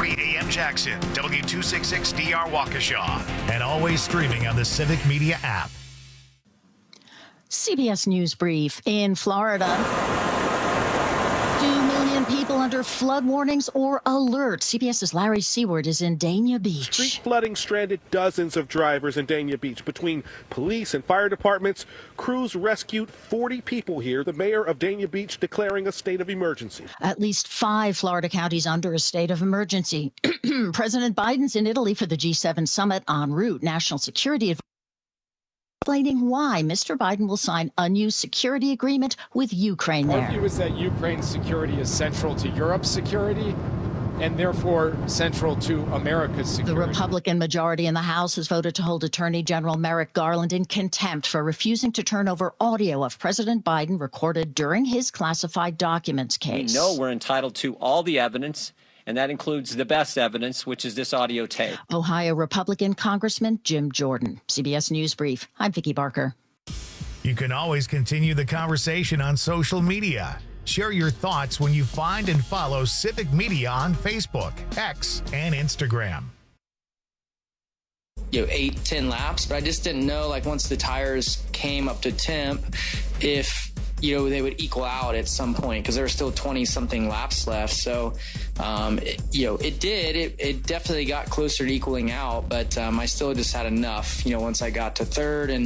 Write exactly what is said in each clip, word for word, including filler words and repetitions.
forty A M Jackson, W two sixty-six D R Waukesha, and always streaming on the Civic Media app. C B S News Brief. In Florida, two million people under flood warnings or alerts. CBS's Larry Seward is in Dania Beach. Street flooding stranded dozens of drivers in Dania Beach. Between police and fire departments, crews rescued forty people here. The mayor of Dania Beach declaring a state of emergency. At least five Florida counties under a state of emergency. President Biden's in Italy for the G seven summit en route. National security advisor explaining why Mister Biden will sign a new security agreement with Ukraine there. Our view is that Ukraine's security is central to Europe's security and therefore central to America's security. The Republican majority in the House has voted to hold Attorney General Merrick Garland in contempt for refusing to turn over audio of President Biden recorded during his classified documents case. We know we're entitled to all the evidence, and that includes the best evidence, which is this audio tape. Ohio Republican Congressman Jim Jordan. C B S News Brief. I'm Vicki Barker. You can always continue the conversation on social media. Share your thoughts when you find and follow Civic Media on Facebook, X, and Instagram. You know, eight, ten laps, but I just didn't know, like, once the tires came up to temp, if you know, they would equal out at some point because there were still twenty something laps left. So, um, it, you know, it did, it, it definitely got closer to equaling out, but um, I still just had enough, you know, once I got to third and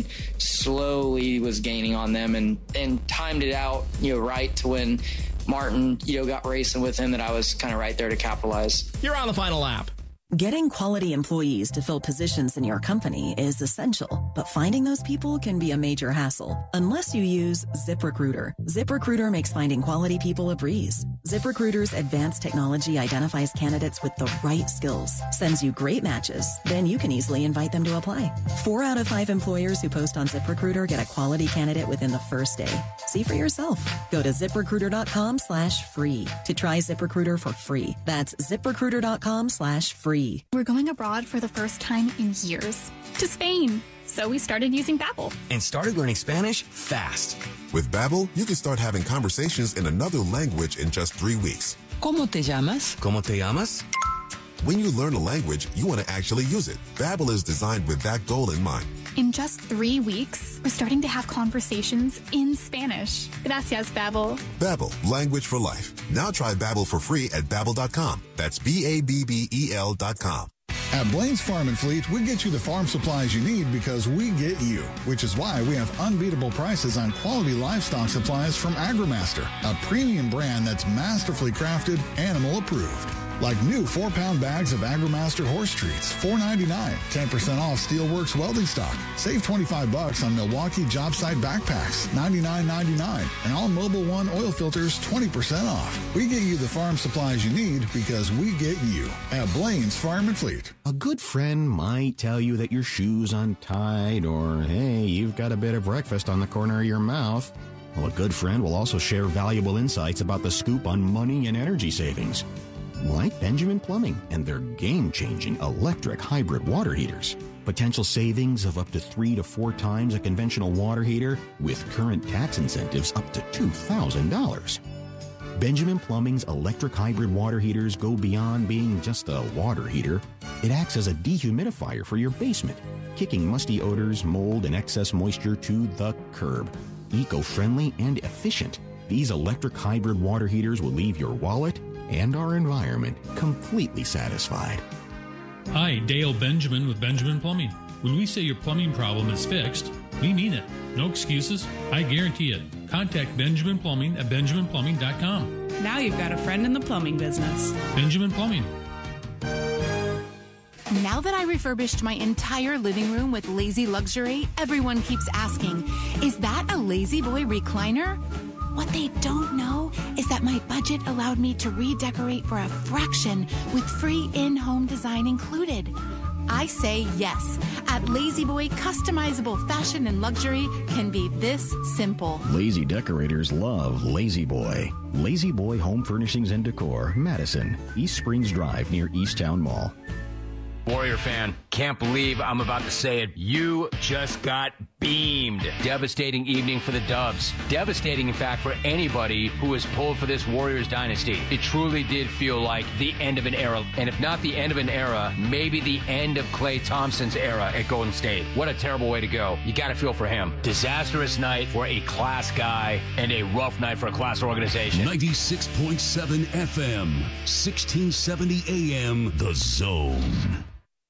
slowly was gaining on them and, and timed it out, you know, right to when Martin, you know, got racing with him that I was kind of right there to capitalize. You're on the final lap. Getting quality employees to fill positions in your company is essential, but finding those people can be a major hassle unless you use ZipRecruiter. ZipRecruiter makes finding quality people a breeze. ZipRecruiter's advanced technology identifies candidates with the right skills, sends you great matches, then you can easily invite them to apply. Four out of five employers who post on ZipRecruiter get a quality candidate within the first day. See for yourself. Go to ZipRecruiter.com slash free to try ZipRecruiter for free. That's ZipRecruiter.com slash free. We're going abroad for the first time in years, to Spain. So we started using Babbel. And started learning Spanish fast. With Babbel, you can start having conversations in another language in just three weeks. ¿Cómo te llamas? ¿Cómo te llamas? When you learn a language, you want to actually use it. Babbel is designed with that goal in mind. In just three weeks, we're starting to have conversations in Spanish. Gracias, Babbel. Babbel, language for life. Now try Babbel for free at Babbel dot com. That's B A B B E L dot com. At Blaine's Farm and Fleet, we get you the farm supplies you need because we get you, which is why we have unbeatable prices on quality livestock supplies from AgriMaster, a premium brand that's masterfully crafted, animal approved. Like new four-pound bags of AgriMaster horse treats, four ninety-nine, ten percent off Steelworks welding stock. Save twenty-five bucks on Milwaukee job site backpacks, ninety-nine ninety-nine, and all Mobil One oil filters, twenty percent off. We get you the farm supplies you need because we get you at Blaine's Farm and Fleet. A good friend might tell you that your shoe's untied or, hey, you've got a bit of breakfast on the corner of your mouth. Well, a good friend will also share valuable insights about the scoop on money and energy savings. Like Benjamin Plumbing and their game-changing electric hybrid water heaters. Potential savings of up to three to four times a conventional water heater with current tax incentives up to two thousand dollars. Benjamin Plumbing's electric hybrid water heaters go beyond being just a water heater. It acts as a dehumidifier for your basement, kicking musty odors, mold, and excess moisture to the curb. Eco-friendly and efficient, these electric hybrid water heaters will leave your wallet and our environment completely satisfied. Hi, Dale Benjamin with Benjamin Plumbing. When we say your plumbing problem is fixed, we mean it. No excuses. I guarantee it. Contact Benjamin Plumbing at benjamin plumbing dot com. Now you've got a friend in the plumbing business. Benjamin Plumbing. Now that I refurbished my entire living room with Lazy Luxury, everyone keeps asking, is that a Lazy Boy recliner? What they don't know is that my budget allowed me to redecorate for a fraction with free in-home design included. I say yes. At Lazy Boy, customizable fashion and luxury can be this simple. Lazy decorators love Lazy Boy. Lazy Boy Home Furnishings and Decor, Madison, East Springs Drive near Easttown Mall. Warrior fan, can't believe I'm about to say it. You just got beamed. Devastating evening for the Dubs. Devastating, in fact, for anybody who was pulled for this Warriors dynasty. It truly did feel like the end of an era. And if not the end of an era, maybe the end of Klay Thompson's era at Golden State. What a terrible way to go. You got to feel for him. Disastrous night for a class guy and a rough night for a class organization. ninety-six point seven F M, sixteen seventy A M, The Zone.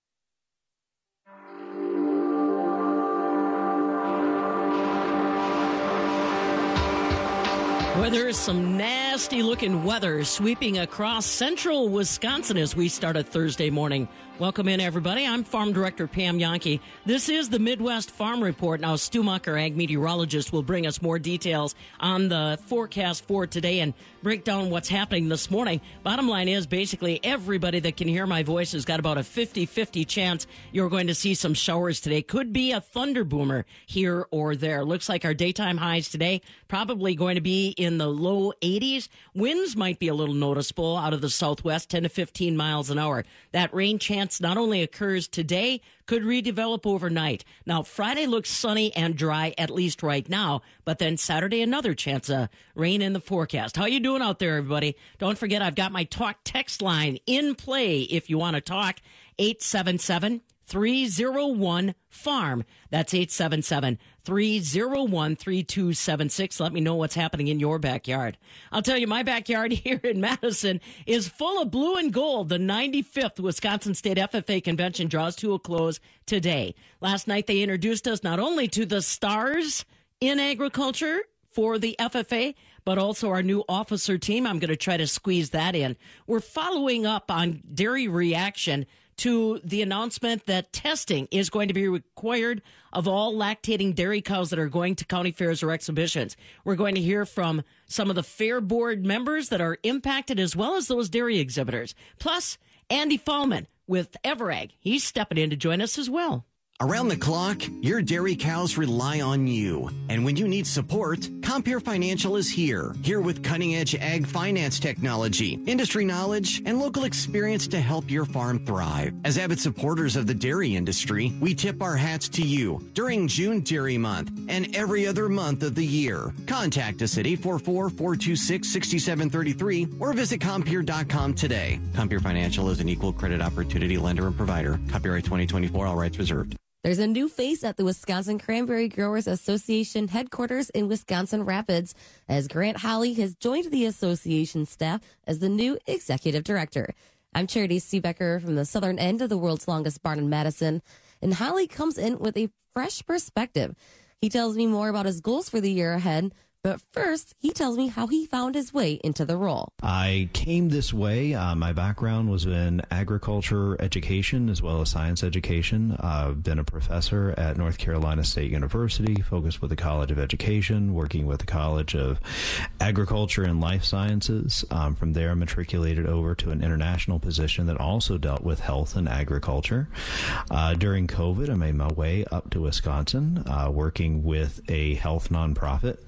Well, there is some nasty-looking weather sweeping across central Wisconsin as we start a Thursday morning. Welcome in, everybody. I'm Farm Director Pam Yonke. This is the Midwest Farm Report. Now, Stu Mucker, ag meteorologist, will bring us more details on the forecast for today and break down what's happening this morning. Bottom line is, basically, everybody that can hear my voice has got about a fifty-fifty chance you're going to see some showers today. Could be a thunder boomer here or there. Looks like our daytime highs today probably going to be in the low eighties. Winds might be a little noticeable out of the southwest, ten to fifteen miles an hour. That rain chance not only occurs today, could redevelop overnight. Now, Friday looks sunny and dry, at least right now, but then Saturday, another chance of rain in the forecast. How you doing out there, everybody? Don't forget, I've got my talk text line in play if you want to talk. eight seven seven, three oh one, farm. That's eight seven seven, three oh one, three two seven six. Let me know what's happening in your backyard. I'll tell you, my backyard here in Madison is full of blue and gold. The ninety-fifth Wisconsin State F F A Convention draws to a close today. Last night, they introduced us not only to the stars in agriculture for the F F A, but also our new officer team. I'm going to try to squeeze that in. We're following up on Dairy Reaction to the announcement that testing is going to be required of all lactating dairy cows that are going to county fairs or exhibitions. We're going to hear from some of the fair board members that are impacted, as well as those dairy exhibitors. Plus, Andy Fallman with Everag. He's stepping in to join us as well. Around the clock, your dairy cows rely on you. And when you need support, Compeer Financial is here. Here with cutting-edge ag finance technology, industry knowledge, and local experience to help your farm thrive. As avid supporters of the dairy industry, we tip our hats to you during June Dairy Month and every other month of the year. Contact us at eight four four, four two six, six seven three three or visit Compeer dot com today. Compeer Financial is an equal credit opportunity lender and provider. Copyright twenty twenty-four, all rights reserved. There's a new face at the Wisconsin Cranberry Growers Association headquarters in Wisconsin Rapids, as Grant Holly has joined the association staff as the new executive director. I'm Charity Seebecker from the southern end of the world's longest barn in Madison, and Holly comes in with a fresh perspective. He tells me more about his goals for the year ahead, but first, he tells me how he found his way into the role. I came this way. Uh, my background was in agriculture education as well as science education. Uh, I've been a professor at North Carolina State University, focused with the College of Education, working with the College of Agriculture and Life Sciences. Um, from there, I matriculated over to an international position that also dealt with health and agriculture. Uh, during COVID, I made my way up to Wisconsin, uh, working with a health nonprofit.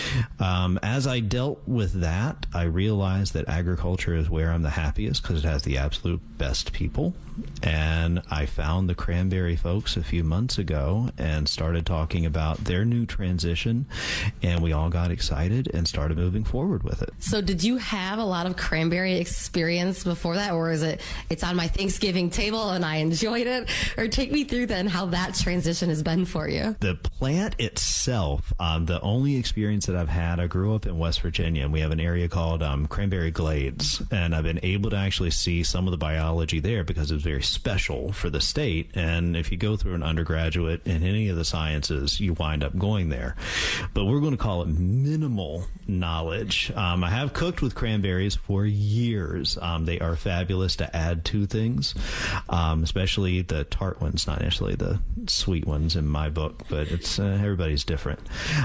Um, as I dealt with that, I realized that agriculture is where I'm the happiest because it has the absolute best people. And I found the Cranberry folks a few months ago and started talking about their new transition. And we all got excited and started moving forward with it. So did you have a lot of cranberry experience before that? Or is it, it's on my Thanksgiving table and I enjoyed it? Or take me through then how that transition has been for you. The plant itself, um, the only experience that I've had, I grew up in West Virginia, and we have an area called um, Cranberry Glades, and I've been able to actually see some of the biology there because it was very special for the state. And if you go through an undergraduate in any of the sciences, you wind up going there. But we're going to call it minimal knowledge. Um, I have cooked with cranberries for years. Um, they are fabulous to add to things, um, especially the tart ones, not necessarily the sweet ones in my book, but it's uh, everybody's different.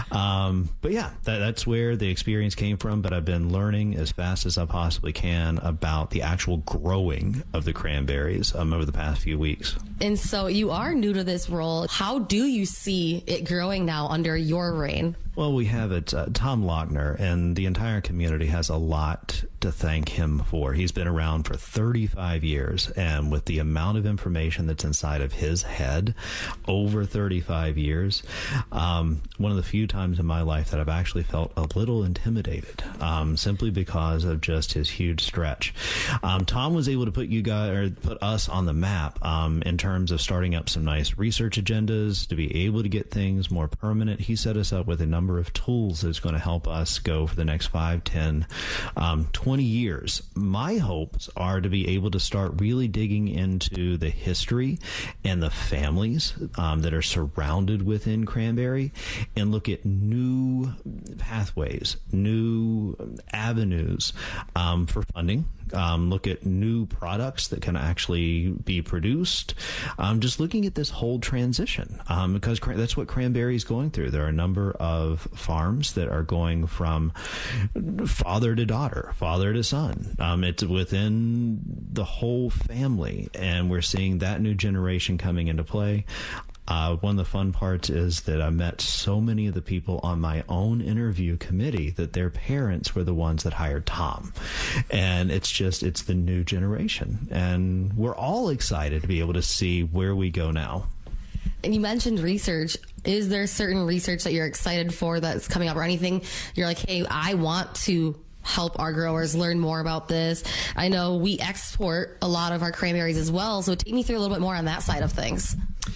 Um, but yeah, that, that's where the experience came from. But I've been learning as fast as I possibly can about the actual growing of the cranberries um, over the past few weeks. And so you are new to this role. How do you see it growing now under your reign? Well, we have it. Uh, Tom Lochner and the entire community has a lot to thank him for. He's been around for thirty-five years, and with the amount of information that's inside of his head over thirty-five years, um, one of the few times in my life that I've actually felt a little intimidated, um, simply because of just his huge stretch. Um, Tom was able to put you guys, or put us on the map um, in terms of starting up some nice research agendas to be able to get things more permanent. He set us up with a number of tools that's going to help us go for the next five, ten, um, twenty years. My hopes are to be able to start really digging into the history and the families um, that are surrounded within Cranberry and look at new pathways, new avenues um, for funding. Um, look at new products that can actually be produced. Um, just looking at this whole transition, um, because cran- that's what Cranberry is going through. There are a number of farms that are going from father to daughter, father to son. Um, it's within the whole family, and we're seeing that new generation coming into play. Uh, one of the fun parts is that I met so many of the people on my own interview committee that their parents were the ones that hired Tom. And it's just, it's the new generation. And we're all excited to be able to see where we go now. And you mentioned research. Is there certain research that you're excited for that's coming up, or anything you're like, hey, I want to help our growers learn more about this? I know we export a lot of our cranberries as well, so take me through a little bit more on that side of things.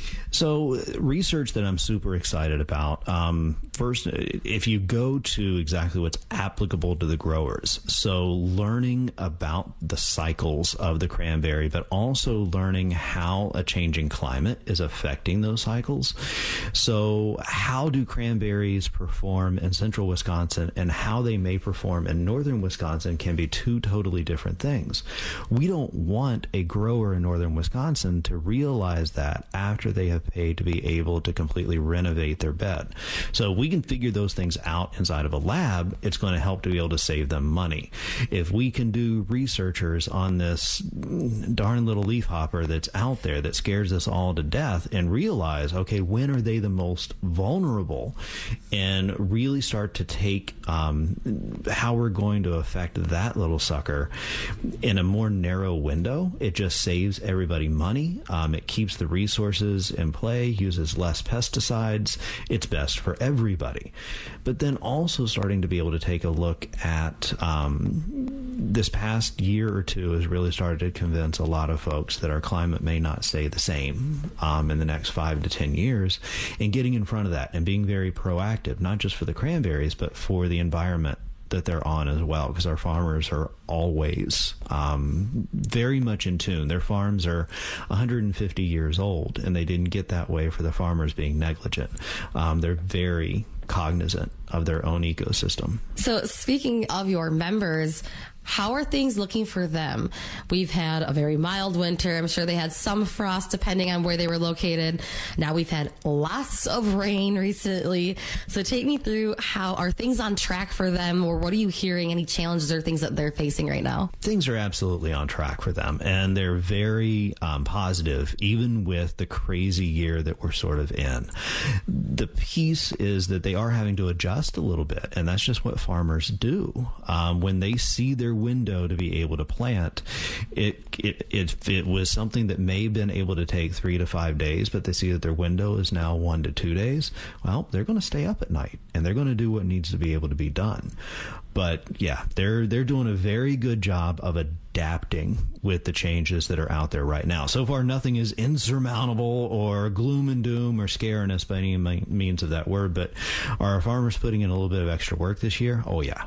So research that I'm super excited about. Um, first, if you go to exactly what's applicable to the growers, so learning about the cycles of the cranberry, but also learning how a changing climate is affecting those cycles. So how do cranberries perform in central Wisconsin and how they may perform in northern Wisconsin can be two totally different things. We don't want a grower in northern Wisconsin to realize that after they have paid to be able to completely renovate their bed. So we can figure those things out inside of a lab. It's going to help to be able to save them money. If we can do researchers on this darn little leafhopper that's out there that scares us all to death and realize, okay, when are they the most vulnerable, and really start to take um, how we're going to affect that little sucker in a more narrow window, it just saves everybody money. Um, it keeps the resources in play, uses less pesticides. It's best for everybody. But then also starting to be able to take a look at um, this past year or two has really started to convince a lot of folks that our climate may not stay the same um, in the next five to ten years, and getting in front of that and being very proactive, not just for the cranberries, but for the environment that they're on as well, because our farmers are always um, very much in tune. Their farms are one hundred fifty years old, and they didn't get that way for the farmers being negligent. Um, they're very cognizant of their own ecosystem. So speaking of your members, how are things looking for them? We've had a very mild winter. I'm sure they had some frost depending on where they were located. Now we've had lots of rain recently. So take me through, how are things on track for them, or what are you hearing, any challenges or things that they're facing right now? Things are absolutely on track for them, and they're very um, positive, even with the crazy year that we're sort of in. The piece is that they are having to adjust a little bit, and that's just what farmers do. Um, when they see their window to be able to plant, it, it it it was something that may have been able to take three to five days, but they see that their window is now one to two days. Well, they're going to stay up at night, and they're going to do what needs to be able to be done. But yeah, they're they're doing a very good job of adapting with the changes that are out there right now. So far, nothing is insurmountable or gloom and doom or scaring us by any means of that word. But are our farmers putting in a little bit of extra work this year? Oh yeah.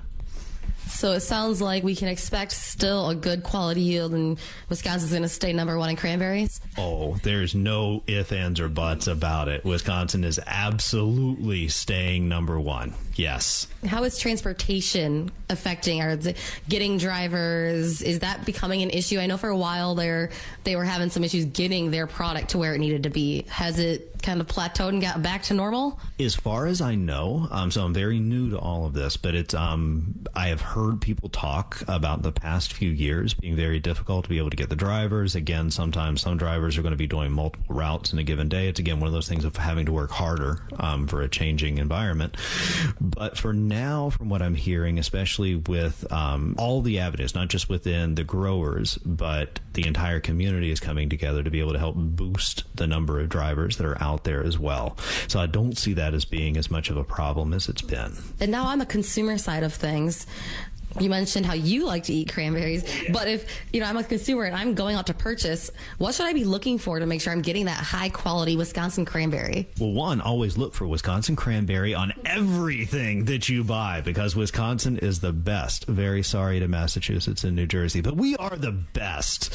So it sounds like we can expect still a good quality yield, and Wisconsin's going to stay number one in cranberries? Oh, there's no ifs, ands, or buts about it. Wisconsin is absolutely staying number one. Yes. How is transportation affecting our getting drivers? Is that becoming an issue? I know for a while there they were having some issues getting their product to where it needed to be. Has it kind of plateaued and got back to normal? As far as I know, um, so I'm very new to all of this, but it's um, I have heard heard people talk about the past few years being very difficult to be able to get the drivers. Again, sometimes some drivers are going to be doing multiple routes in a given day. It's, again, one of those things of having to work harder um, for a changing environment. But for now, from what I'm hearing, especially with um, all the avenues, not just within the growers, but the entire community is coming together to be able to help boost the number of drivers that are out there as well. So I don't see that as being as much of a problem as it's been. And now on the consumer side of things, you mentioned how you like to eat cranberries, but if, you know, I'm a consumer and I'm going out to purchase, what should I be looking for to make sure I'm getting that high quality Wisconsin cranberry? Well, one, always look for Wisconsin cranberry on everything that you buy, because Wisconsin is the best. Very sorry to Massachusetts and New Jersey, but we are the best.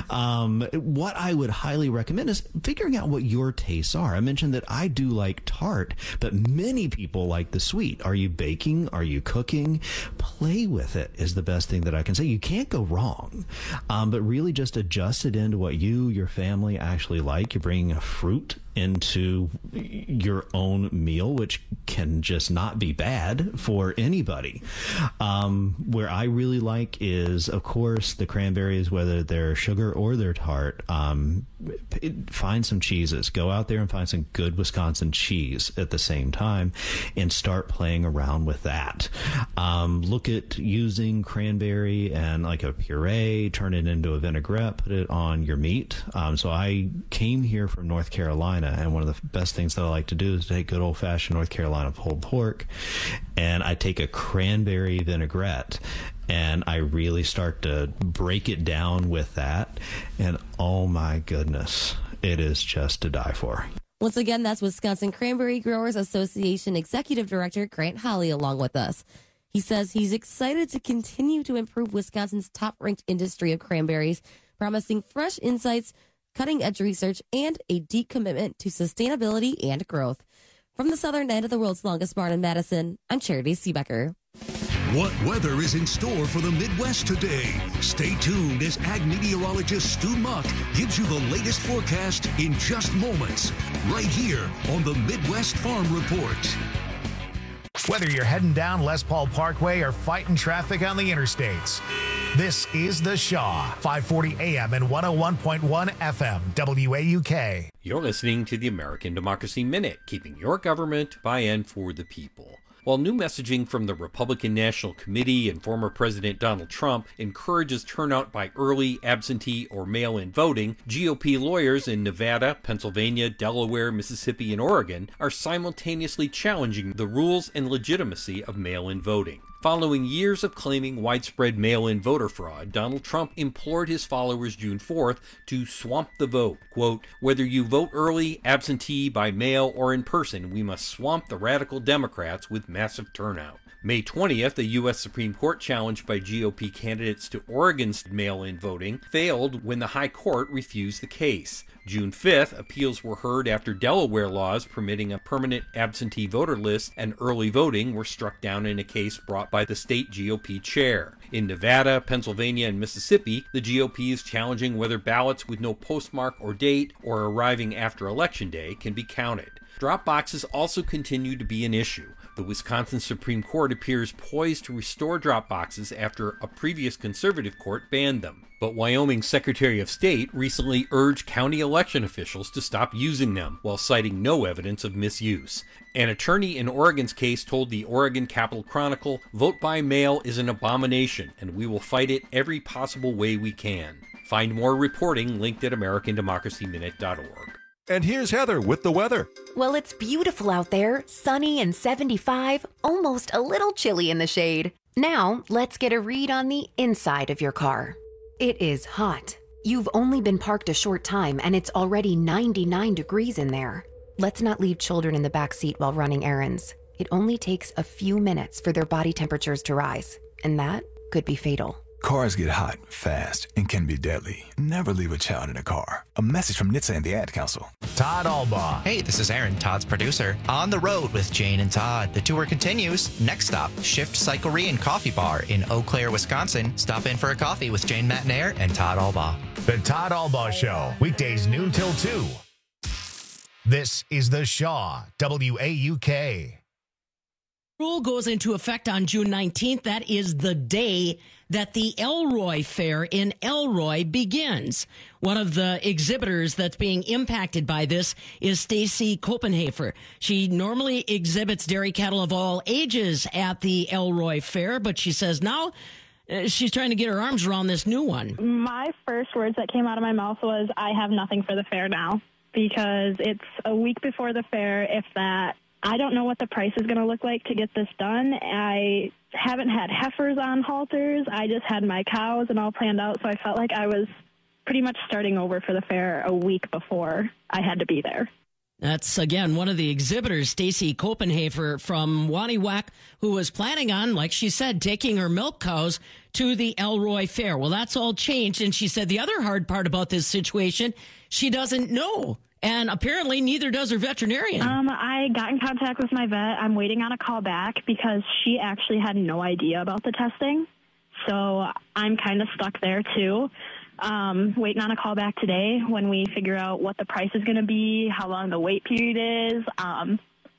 Um, what I would highly recommend is figuring out what your tastes are. I mentioned that I do like tart, but many people like the sweet. Are you baking? Are you cooking? Play with it is the best thing that I can say. You can't go wrong, um, but really just adjust it into what you, your family actually like. You're bringing a fruit into your own meal, which can just not be bad for anybody. Um, where I really like is, of course, the cranberries, whether they're sugar or they're tart. Um, find some cheeses. Go out there and find some good Wisconsin cheese at the same time and start playing around with that. Um, look at using cranberry and like a puree, turn it into a vinaigrette, put it on your meat. Um, so I came here from North Carolina, and one of the best things that I like to do is take good old-fashioned North Carolina pulled pork, and I take a cranberry vinaigrette, and I really start to break it down with that, and oh my goodness, it is just to die for. Once again, that's Wisconsin Cranberry Growers Association Executive Director Grant Holly along with us. He says he's excited to continue to improve Wisconsin's top-ranked industry of cranberries, promising fresh insights, cutting-edge research, and a deep commitment to sustainability and growth. From the southern end of the world's longest barn in Madison, I'm Charity Seebecker. What weather is in store for the Midwest today? Stay tuned as ag meteorologist Stu Muck gives you the latest forecast in just moments, right here on the Midwest Farm Report. Whether you're heading down Les Paul Parkway or fighting traffic on the interstates, this is The Shaw, five forty A M and one oh one point one F M, W A U K. You're listening to the American Democracy Minute, keeping your government by and for the people. While new messaging from the Republican National Committee and former President Donald Trump encourages turnout by early, absentee, or mail-in voting, G O P lawyers in Nevada, Pennsylvania, Delaware, Mississippi, and Oregon are simultaneously challenging the rules and legitimacy of mail-in voting. Following years of claiming widespread mail-in voter fraud, Donald Trump implored his followers June fourth to swamp the vote. Quote, "Whether you vote early, absentee, by mail, or in person, we must swamp the radical Democrats with massive turnout." May twentieth, a U S Supreme Court challenge by G O P candidates to Oregon's mail-in voting failed when the High Court refused the case. June fifth, appeals were heard after Delaware laws permitting a permanent absentee voter list and early voting were struck down in a case brought by the state G O P chair. In Nevada, Pennsylvania, and Mississippi, the G O P is challenging whether ballots with no postmark or date or arriving after Election Day can be counted. Drop boxes also continue to be an issue. The Wisconsin Supreme Court appears poised to restore drop boxes after a previous conservative court banned them. But Wyoming's Secretary of State recently urged county election officials to stop using them while citing no evidence of misuse. An attorney in Oregon's case told the Oregon Capital Chronicle, "Vote by mail is an abomination, and we will fight it every possible way we can." Find more reporting linked at American Democracy Minute dot org. And here's Heather with the weather. Well, it's beautiful out there, sunny and seventy-five, almost a little chilly in the shade. Now, let's get a read on the inside of your car. It is hot. You've only been parked a short time and it's already ninety-nine degrees in there. Let's not leave children in the back seat while running errands. It only takes a few minutes for their body temperatures to rise, and that could be fatal. Cars get hot, fast, and can be deadly. Never leave a child in a car. A message from N H T S A and the Ad Council. Todd Albaugh. Hey, this is Aaron, Todd's producer. On the road with Jane and Todd. The tour continues. Next stop, Shift Cyclery and Coffee Bar in Eau Claire, Wisconsin. Stop in for a coffee with Jane Matnair and Todd Albaugh. The Todd Albaugh Show, weekdays noon till two. This is The Shaw, W A U K. rule goes into effect on June nineteenth. That is the day that the Elroy Fair in Elroy begins. One of the exhibitors that's being impacted by this is Stacy Copenhafer. She normally exhibits dairy cattle of all ages at the Elroy Fair, but she says now uh, she's trying to get her arms around this new one. My first words that came out of my mouth was, I have nothing for the fair now, because it's a week before the fair, if that. I don't know what the price is going to look like to get this done. I haven't had heifers on halters. I just had my cows and all planned out, so I felt like I was pretty much starting over for the fair a week before I had to be there. That's, again, one of the exhibitors, Stacy Copenhafer from Waniwak, who was planning on, like she said, taking her milk cows to the Elroy Fair. Well, that's all changed, and she said the other hard part about this situation, she doesn't know. And apparently neither does her veterinarian. Um, I got in contact with my vet. I'm waiting on a call back because she actually had no idea about the testing. So I'm kind of stuck there, too. Um, waiting on a call back today when we figure out what the price is going to be, how long the wait period is. Um,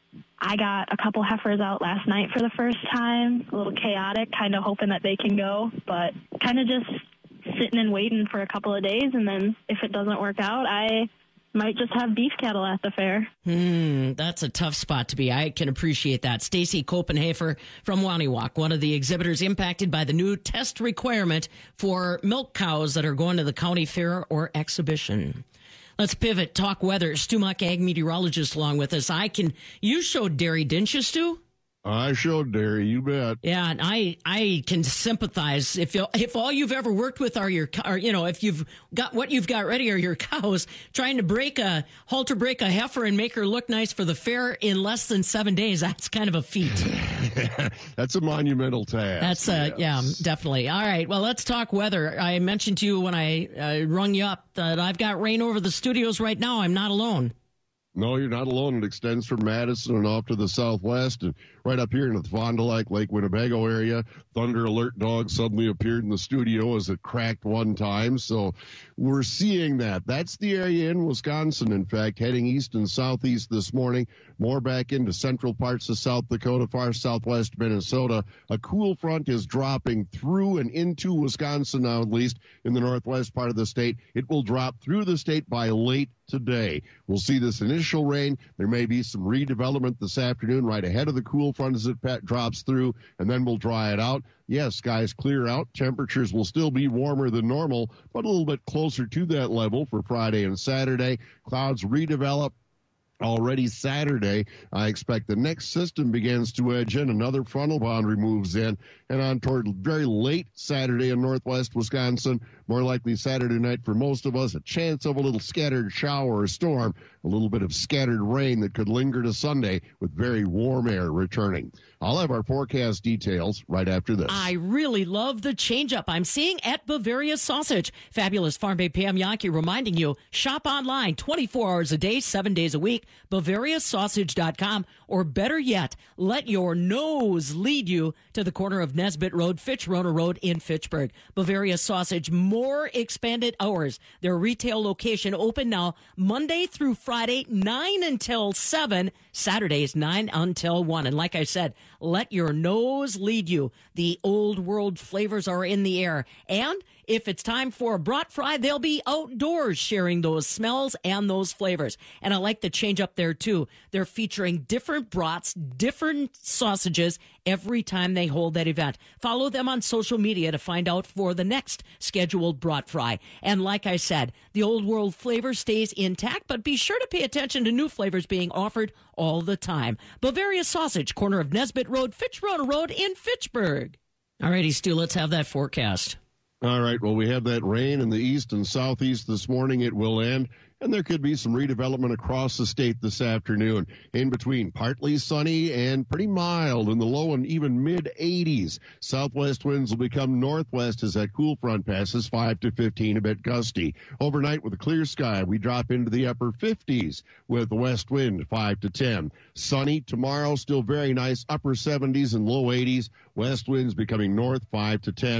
I got a couple heifers out last night for the first time. A little chaotic, kind of hoping that they can go, but kind of just sitting and waiting for a couple of days. And then if it doesn't work out, I might just have beef cattle at the fair. Hmm, that's a tough spot to be. I can appreciate that. Stacy Copenhafer from Waniwak, one of the exhibitors impacted by the new test requirement for milk cows that are going to the county fair or exhibition. Let's pivot, talk weather. Stu Muck, ag meteorologist, along with us. I can. You showed dairy, didn't you, Stu? I showed dairy, you bet. Yeah, and I I can sympathize if you, if all you've ever worked with are your, or, you know, if you've got what you've got ready are your cows, trying to break a halter break a heifer and make her look nice for the fair in less than seven days. That's kind of a feat. That's a monumental task. That's uh, yes. yeah, definitely. All right, well, let's talk weather. I mentioned to you when I uh, rung you up that I've got rain over the studios right now. I'm not alone. No, you're not alone. It extends from Madison and off to the southwest and right up here in the Fond du Lac, Lake Winnebago area. Thunder alert dog suddenly appeared in the studio as it cracked one time. So we're seeing that. That's the area in Wisconsin, in fact, heading east and southeast this morning. More back into central parts of South Dakota, far southwest Minnesota. A cool front is dropping through and into Wisconsin now, at least in the northwest part of the state. It will drop through the state by late today. We'll see this initial rain. There may be some redevelopment this afternoon right ahead of the cool front as it drops through, and then we'll dry it out. Yes, skies clear out. Temperatures will still be warmer than normal, but a little bit closer to that level for Friday and Saturday. Clouds redevelop. Already Saturday, I expect the next system begins to edge in. Another frontal boundary moves in, and on toward very late Saturday in northwest Wisconsin, more likely Saturday night for most of us, a chance of a little scattered shower or storm, a little bit of scattered rain that could linger to Sunday with very warm air returning. I'll have our forecast details right after this. I really love the changeup I'm seeing at Bavaria Sausage. Fabulous Farm Babe Pam Yankee reminding you, shop online twenty-four hours a day, seven days a week. Bavaria Sausage dot com, or better yet, let your nose lead you to the corner of Nesbitt Road, Fitch-Rona Road in Fitchburg. Bavaria Sausage, more expanded hours. Their retail location open now Monday through Friday, nine until seven, Saturdays, nine until one. And like I said, let your nose lead you. The old world flavors are in the air. And if it's time for a brat fry, they'll be outdoors sharing those smells and those flavors. And I like the change up there, too. They're featuring different brats, different sausages every time they hold that event. Follow them on social media to find out for the next scheduled brat fry. And like I said, the old world flavor stays intact, but be sure to pay attention to new flavors being offered all the time. Bavaria Sausage, corner of Nesbitt Road, Fitch-Rona Road in Fitchburg. All righty, Stu, let's have that forecast. All right, well, we have that rain in the east and southeast this morning. It will end, and there could be some redevelopment across the state this afternoon. In between, partly sunny and pretty mild in the low and even mid eighties. Southwest winds will become northwest as that cool front passes, five to fifteen, a bit gusty. Overnight with a clear sky, we drop into the upper fifties with the west wind, five to ten. Sunny tomorrow, still very nice, upper seventies and low eighties. West winds becoming north, five to ten.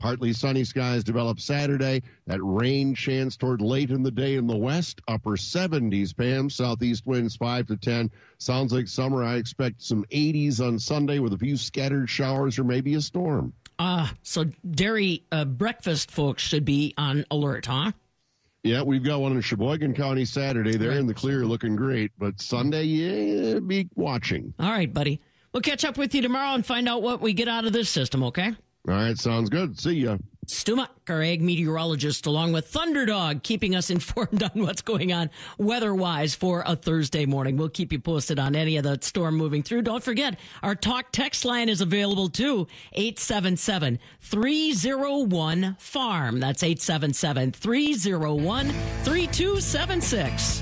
Partly sunny skies develop Saturday. That rain chance toward late in the day in the west. Upper seventies, Pam. Southeast winds five to ten. Sounds like summer. I expect some eighties on Sunday with a few scattered showers or maybe a storm. Ah, uh, so dairy uh, breakfast folks should be on alert, huh? Yeah, we've got one in Sheboygan County Saturday. They're right in the clear looking great. But Sunday, yeah, be watching. All right, buddy. We'll catch up with you tomorrow and find out what we get out of this system, okay? All right, sounds good. See ya. Stu Muck, our ag meteorologist, along with Thunderdog, keeping us informed on what's going on weather-wise for a Thursday morning. We'll keep you posted on any of the storm moving through. Don't forget, our talk text line is available too, eight seven seven, three oh one, farm. That's eight seven seven, three oh one, three two seven six.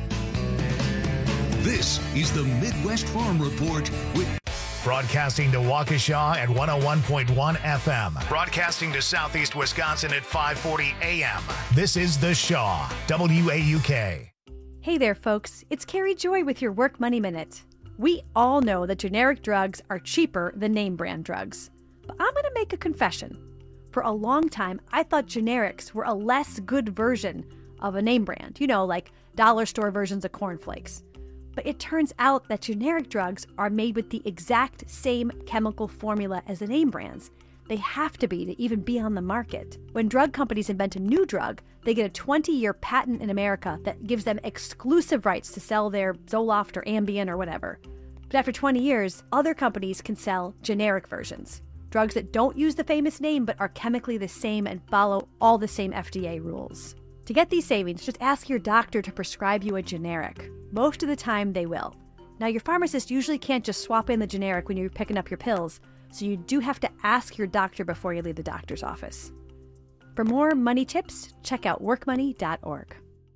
This is the Midwest Farm Report with broadcasting to Waukesha at one oh one point one F M. Broadcasting to Southeast Wisconsin at five forty A M. This is The Shaw, W A U K. Hey there, folks. It's Carrie Joy with your Work Money Minute. We all know that generic drugs are cheaper than name brand drugs. But I'm going to make a confession. For a long time, I thought generics were a less good version of a name brand. You know, like dollar store versions of cornflakes. But it turns out that generic drugs are made with the exact same chemical formula as the name brands. They have to be to even be on the market. When drug companies invent a new drug, they get a twenty-year patent in America that gives them exclusive rights to sell their Zoloft or Ambien or whatever. But after twenty years, other companies can sell generic versions. Drugs that don't use the famous name but are chemically the same and follow all the same F D A rules. To get these savings, just ask your doctor to prescribe you a generic. Most of the time, they will. Now, your pharmacist usually can't just swap in the generic when you're picking up your pills, so you do have to ask your doctor before you leave the doctor's office. For more money tips, check out work money dot org.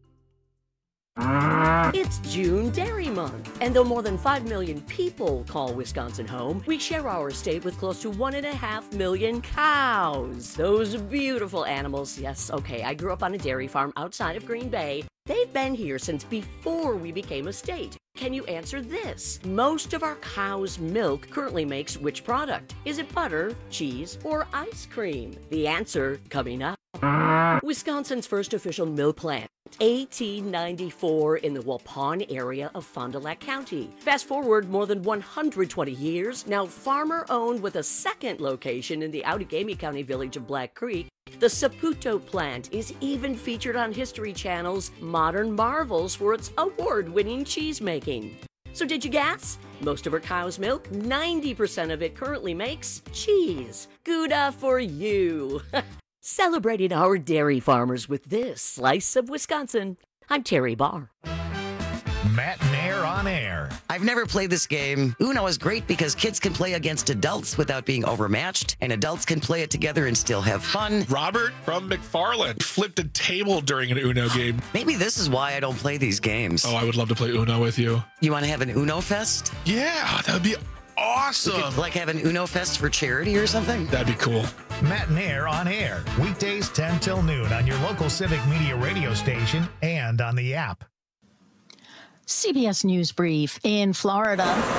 It's June Dairy Month, and though more than five million people call Wisconsin home, we share our state with close to one and a half million cows. Those beautiful animals. Yes, okay, I grew up on a dairy farm outside of Green Bay. They've been here since before we became a state. Can you answer this? Most of our cow's milk currently makes which product? Is it butter, cheese, or ice cream? The answer coming up. Wisconsin's first official milk plant, eighteen ninety-four, in the Waupun area of Fond du Lac County. Fast forward more than one hundred twenty years, now farmer-owned with a second location in the Outagamie County village of Black Creek. The Saputo plant is even featured on History Channel's Modern Marvels for its award-winning cheese making. So did you guess? Most of our cow's milk, ninety percent of it currently makes cheese. Gouda for you! Celebrating our dairy farmers with this slice of Wisconsin. I'm Terry Barr. Matt Nair on air. I've never played this game. Uno is great because kids can play against adults without being overmatched, and adults can play it together and still have fun. Robert from McFarland flipped a table during an Uno game. Maybe this is why I don't play these games. Oh, I would love to play Uno with you. You want to have an Uno Fest? Yeah, that would be awesome. We could, like have an Uno Fest for charity or something? That'd be cool. Matt Nair on air. Weekdays ten till noon on your local Civic Media radio station and on the app. C B S News Brief. In Florida,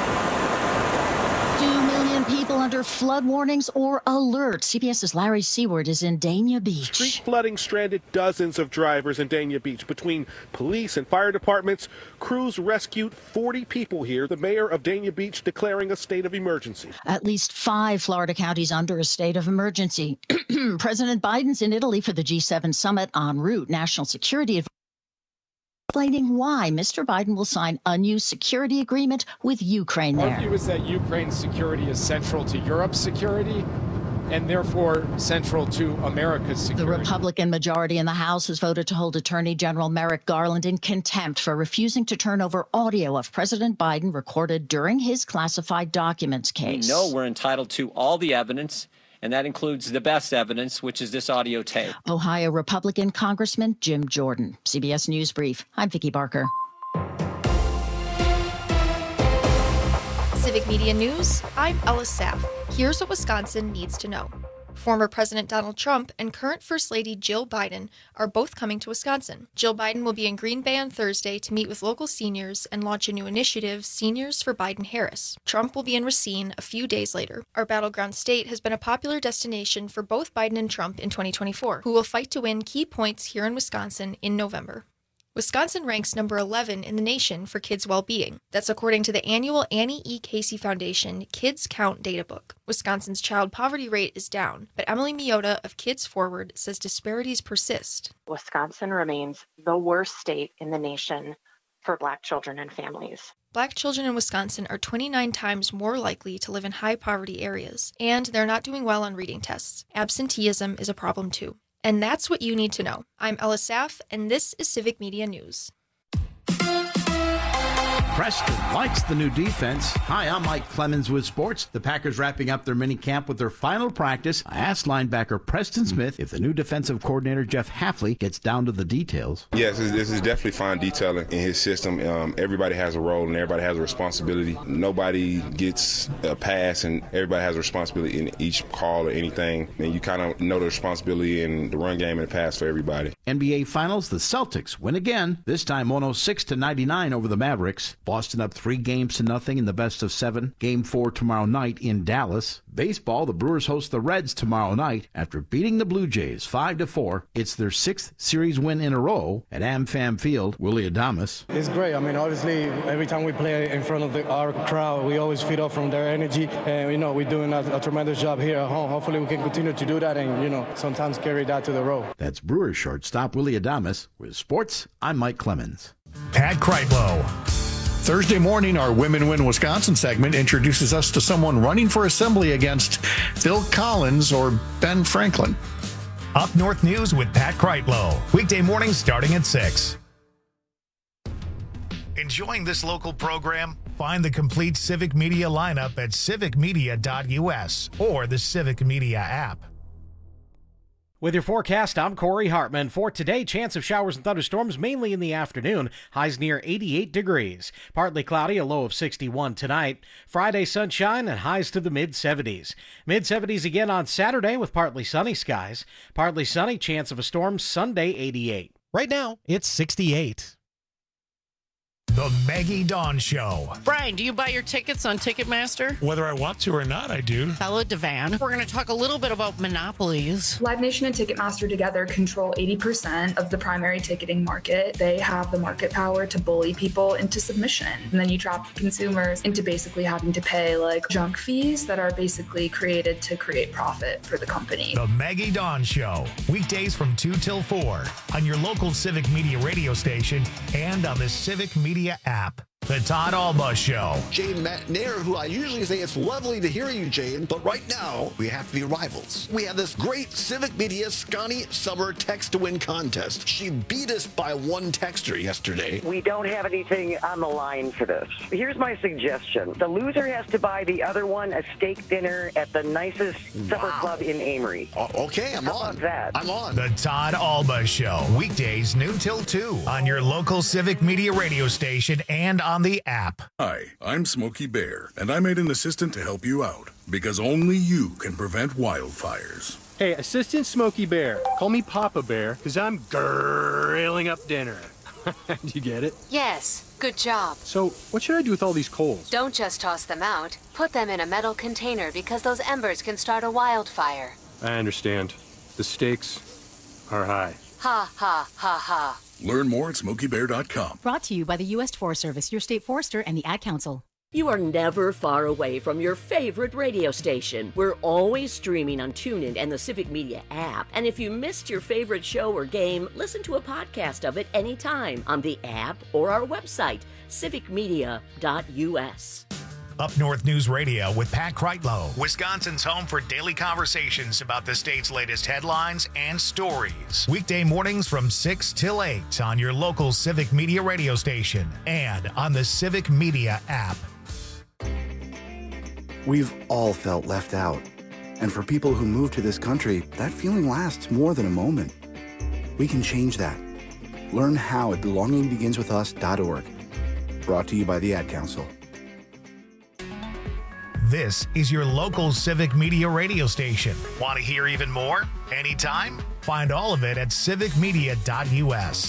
two million people under flood warnings or alerts. CBS's Larry Seward is in Dania Beach. Street flooding stranded dozens of drivers in Dania Beach. Between police and fire departments, crews rescued forty people here. The mayor of Dania Beach declaring a state of emergency. At least five Florida counties under a state of emergency. President Biden's in Italy for the G seven summit en route. National security advisor explaining why Mister Biden will sign a new security agreement with Ukraine there. Our view is that Ukraine's security is central to Europe's security and therefore central to America's security. The Republican majority in the House has voted to hold Attorney General Merrick Garland in contempt for refusing to turn over audio of President Biden recorded during his classified documents case. We know we're entitled to all the evidence, and that includes the best evidence, which is this audio tape. Ohio Republican Congressman Jim Jordan. C B S News Brief. I'm Vicki Barker. Civic Media News, I'm Ella Sapp. Here's what Wisconsin needs to know. Former President Donald Trump and current First Lady Jill Biden are both coming to Wisconsin. Jill Biden will be in Green Bay on Thursday to meet with local seniors and launch a new initiative, Seniors for Biden-Harris. Trump will be in Racine a few days later. Our battleground state has been a popular destination for both Biden and Trump in twenty twenty-four, who will fight to win key points here in Wisconsin in November. Wisconsin ranks number eleven in the nation for kids' well-being. That's according to the annual Annie E. Casey Foundation Kids Count Data Book. Wisconsin's child poverty rate is down, but Emily Miota of Kids Forward says disparities persist. Wisconsin remains the worst state in the nation for Black children and families. Black children in Wisconsin are twenty-nine times more likely to live in high-poverty areas, and they're not doing well on reading tests. Absenteeism is a problem, too. And that's what you need to know. I'm Ella Saff, and this is Civic Media News. Preston likes the new defense. Hi, I'm Mike Clemens with sports. The Packers wrapping up their mini camp with their final practice. I asked linebacker Preston Smith if the new defensive coordinator Jeff Hafley gets down to the details. Yes, this is definitely fine detailing in his system. Um, everybody has a role and everybody has a responsibility. Nobody gets a pass and everybody has a responsibility in each call or anything. And you kind of know the responsibility in the run game and the pass for everybody. N B A Finals, the Celtics win again, this time one oh six to ninety-nine over the Mavericks. Boston up three games to nothing in the best of seven. Game four tomorrow night in Dallas. Baseball, the Brewers host the Reds tomorrow night after beating the Blue Jays five to four. It's their sixth series win in a row at AmFam Field. Willie Adames. It's great. I mean, obviously, every time we play in front of the, our crowd, we always feed off from their energy. And, you know, we're doing a, a tremendous job here at home. Hopefully, we can continue to do that and, you know, sometimes carry that to the road. That's Brewers shortstop Willie Adames. With sports, I'm Mike Clemens. Pat Kreitlow. Thursday morning, our Women Win Wisconsin segment introduces us to someone running for assembly against Phil Collins or Ben Franklin. Up North News with Pat Kreitlow. Weekday mornings starting at six. Enjoying this local program? Find the complete Civic Media lineup at civic media dot u s or the Civic Media app. With your forecast, I'm Corey Hartman. For today, chance of showers and thunderstorms mainly in the afternoon. Highs near eighty-eight degrees. Partly cloudy, a low of sixty-one tonight. Friday, sunshine and highs to the mid seventies. mid seventies again on Saturday with partly sunny skies. Partly sunny, chance of a storm Sunday, eighty-eight. Right now, it's sixty-eight. The Maggie Dawn Show. Brian, do you buy your tickets on Ticketmaster? Whether I want to or not, I do. Hello, Devan. We're going to talk a little bit about monopolies. Live Nation and Ticketmaster together control eighty percent of the primary ticketing market. They have the market power to bully people into submission. And then you trap consumers into basically having to pay like junk fees that are basically created to create profit for the company. The Maggie Dawn Show. Weekdays from two till four on your local Civic Media radio station and on the Civic Media app. The Todd Alba Show. Jane McNair, who I usually say it's lovely to hear you, Jane, but right now we have to be rivals. We have this great Civic Media Scotty Summer Text to Win contest. She beat us by one texter yesterday. We don't have anything on the line for this. Here's my suggestion. The loser has to buy the other one a steak dinner at the nicest supper wow. club in Amory. Uh, okay, I'm How on. About that? I'm on. The Todd Alba Show. Weekdays noon till two on your local Civic Media radio station and on the app. Hi, I'm Smokey Bear, and I made an assistant to help you out, because only you can prevent wildfires. Hey, Assistant Smokey Bear, call me Papa Bear, because I'm grilling up dinner. Do you get it? Yes, good job. So, what should I do with all these coals? Don't just toss them out. Put them in a metal container because those embers can start a wildfire. I understand. The stakes are high. Ha, ha, ha, ha. Learn more at smokey bear dot com. Brought to you by the U S Forest Service, your state forester, and the Ad Council. You are never far away from your favorite radio station. We're always streaming on TuneIn and the Civic Media app. And if you missed your favorite show or game, listen to a podcast of it anytime on the app or our website, civic media dot u s. Up North News Radio with Pat Kreitlow, Wisconsin's home for daily conversations about the state's latest headlines and stories. Weekday mornings from six till eight on your local Civic Media radio station and on the Civic Media app. We've all felt left out. And for people who move to this country, that feeling lasts more than a moment. We can change that. Learn how at belonging begins with us dot org. Brought to you by the Ad Council. This is your local Civic Media radio station. Want to hear even more? Anytime? Find all of it at civic media dot u s.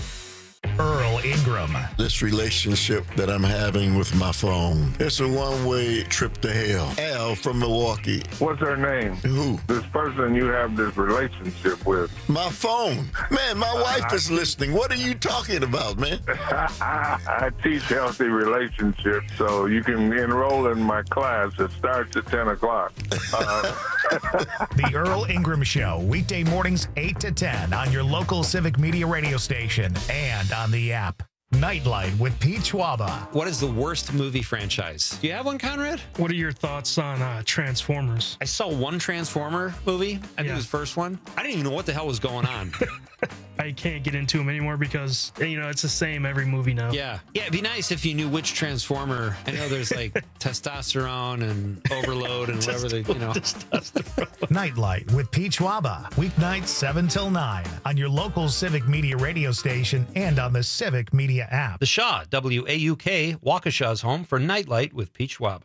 Earl Ingram. This relationship that I'm having with my phone, it's a one-way trip to hell. Al from Milwaukee. What's her name? Who? This person you have this relationship with. My phone. Man, my wife is listening. What are you talking about, man? I teach healthy relationships, so you can enroll in my class. It starts at ten o'clock. Uh, The Earl Ingram Show, weekday mornings eight to ten on your local Civic Media radio station and on the app. Nightlight with Pete Schwaba. What is the worst movie franchise? Do you have one, Conrad? What are your thoughts on uh, Transformers? I saw one Transformer movie. I think Yeah. it was the first one. I didn't even know what the hell was going on. I can't get into them anymore because, you know, it's the same every movie now. Yeah. Yeah, it'd be nice if you knew which Transformer. I know there's like testosterone and overload and whatever they, you know. Nightlight with Pete Schwaba. Weeknights seven till nine on your local Civic Media radio station and on the Civic Media app. The Shaw, W A U K, Waukesha's home for Nightlight with Pete Schwaba.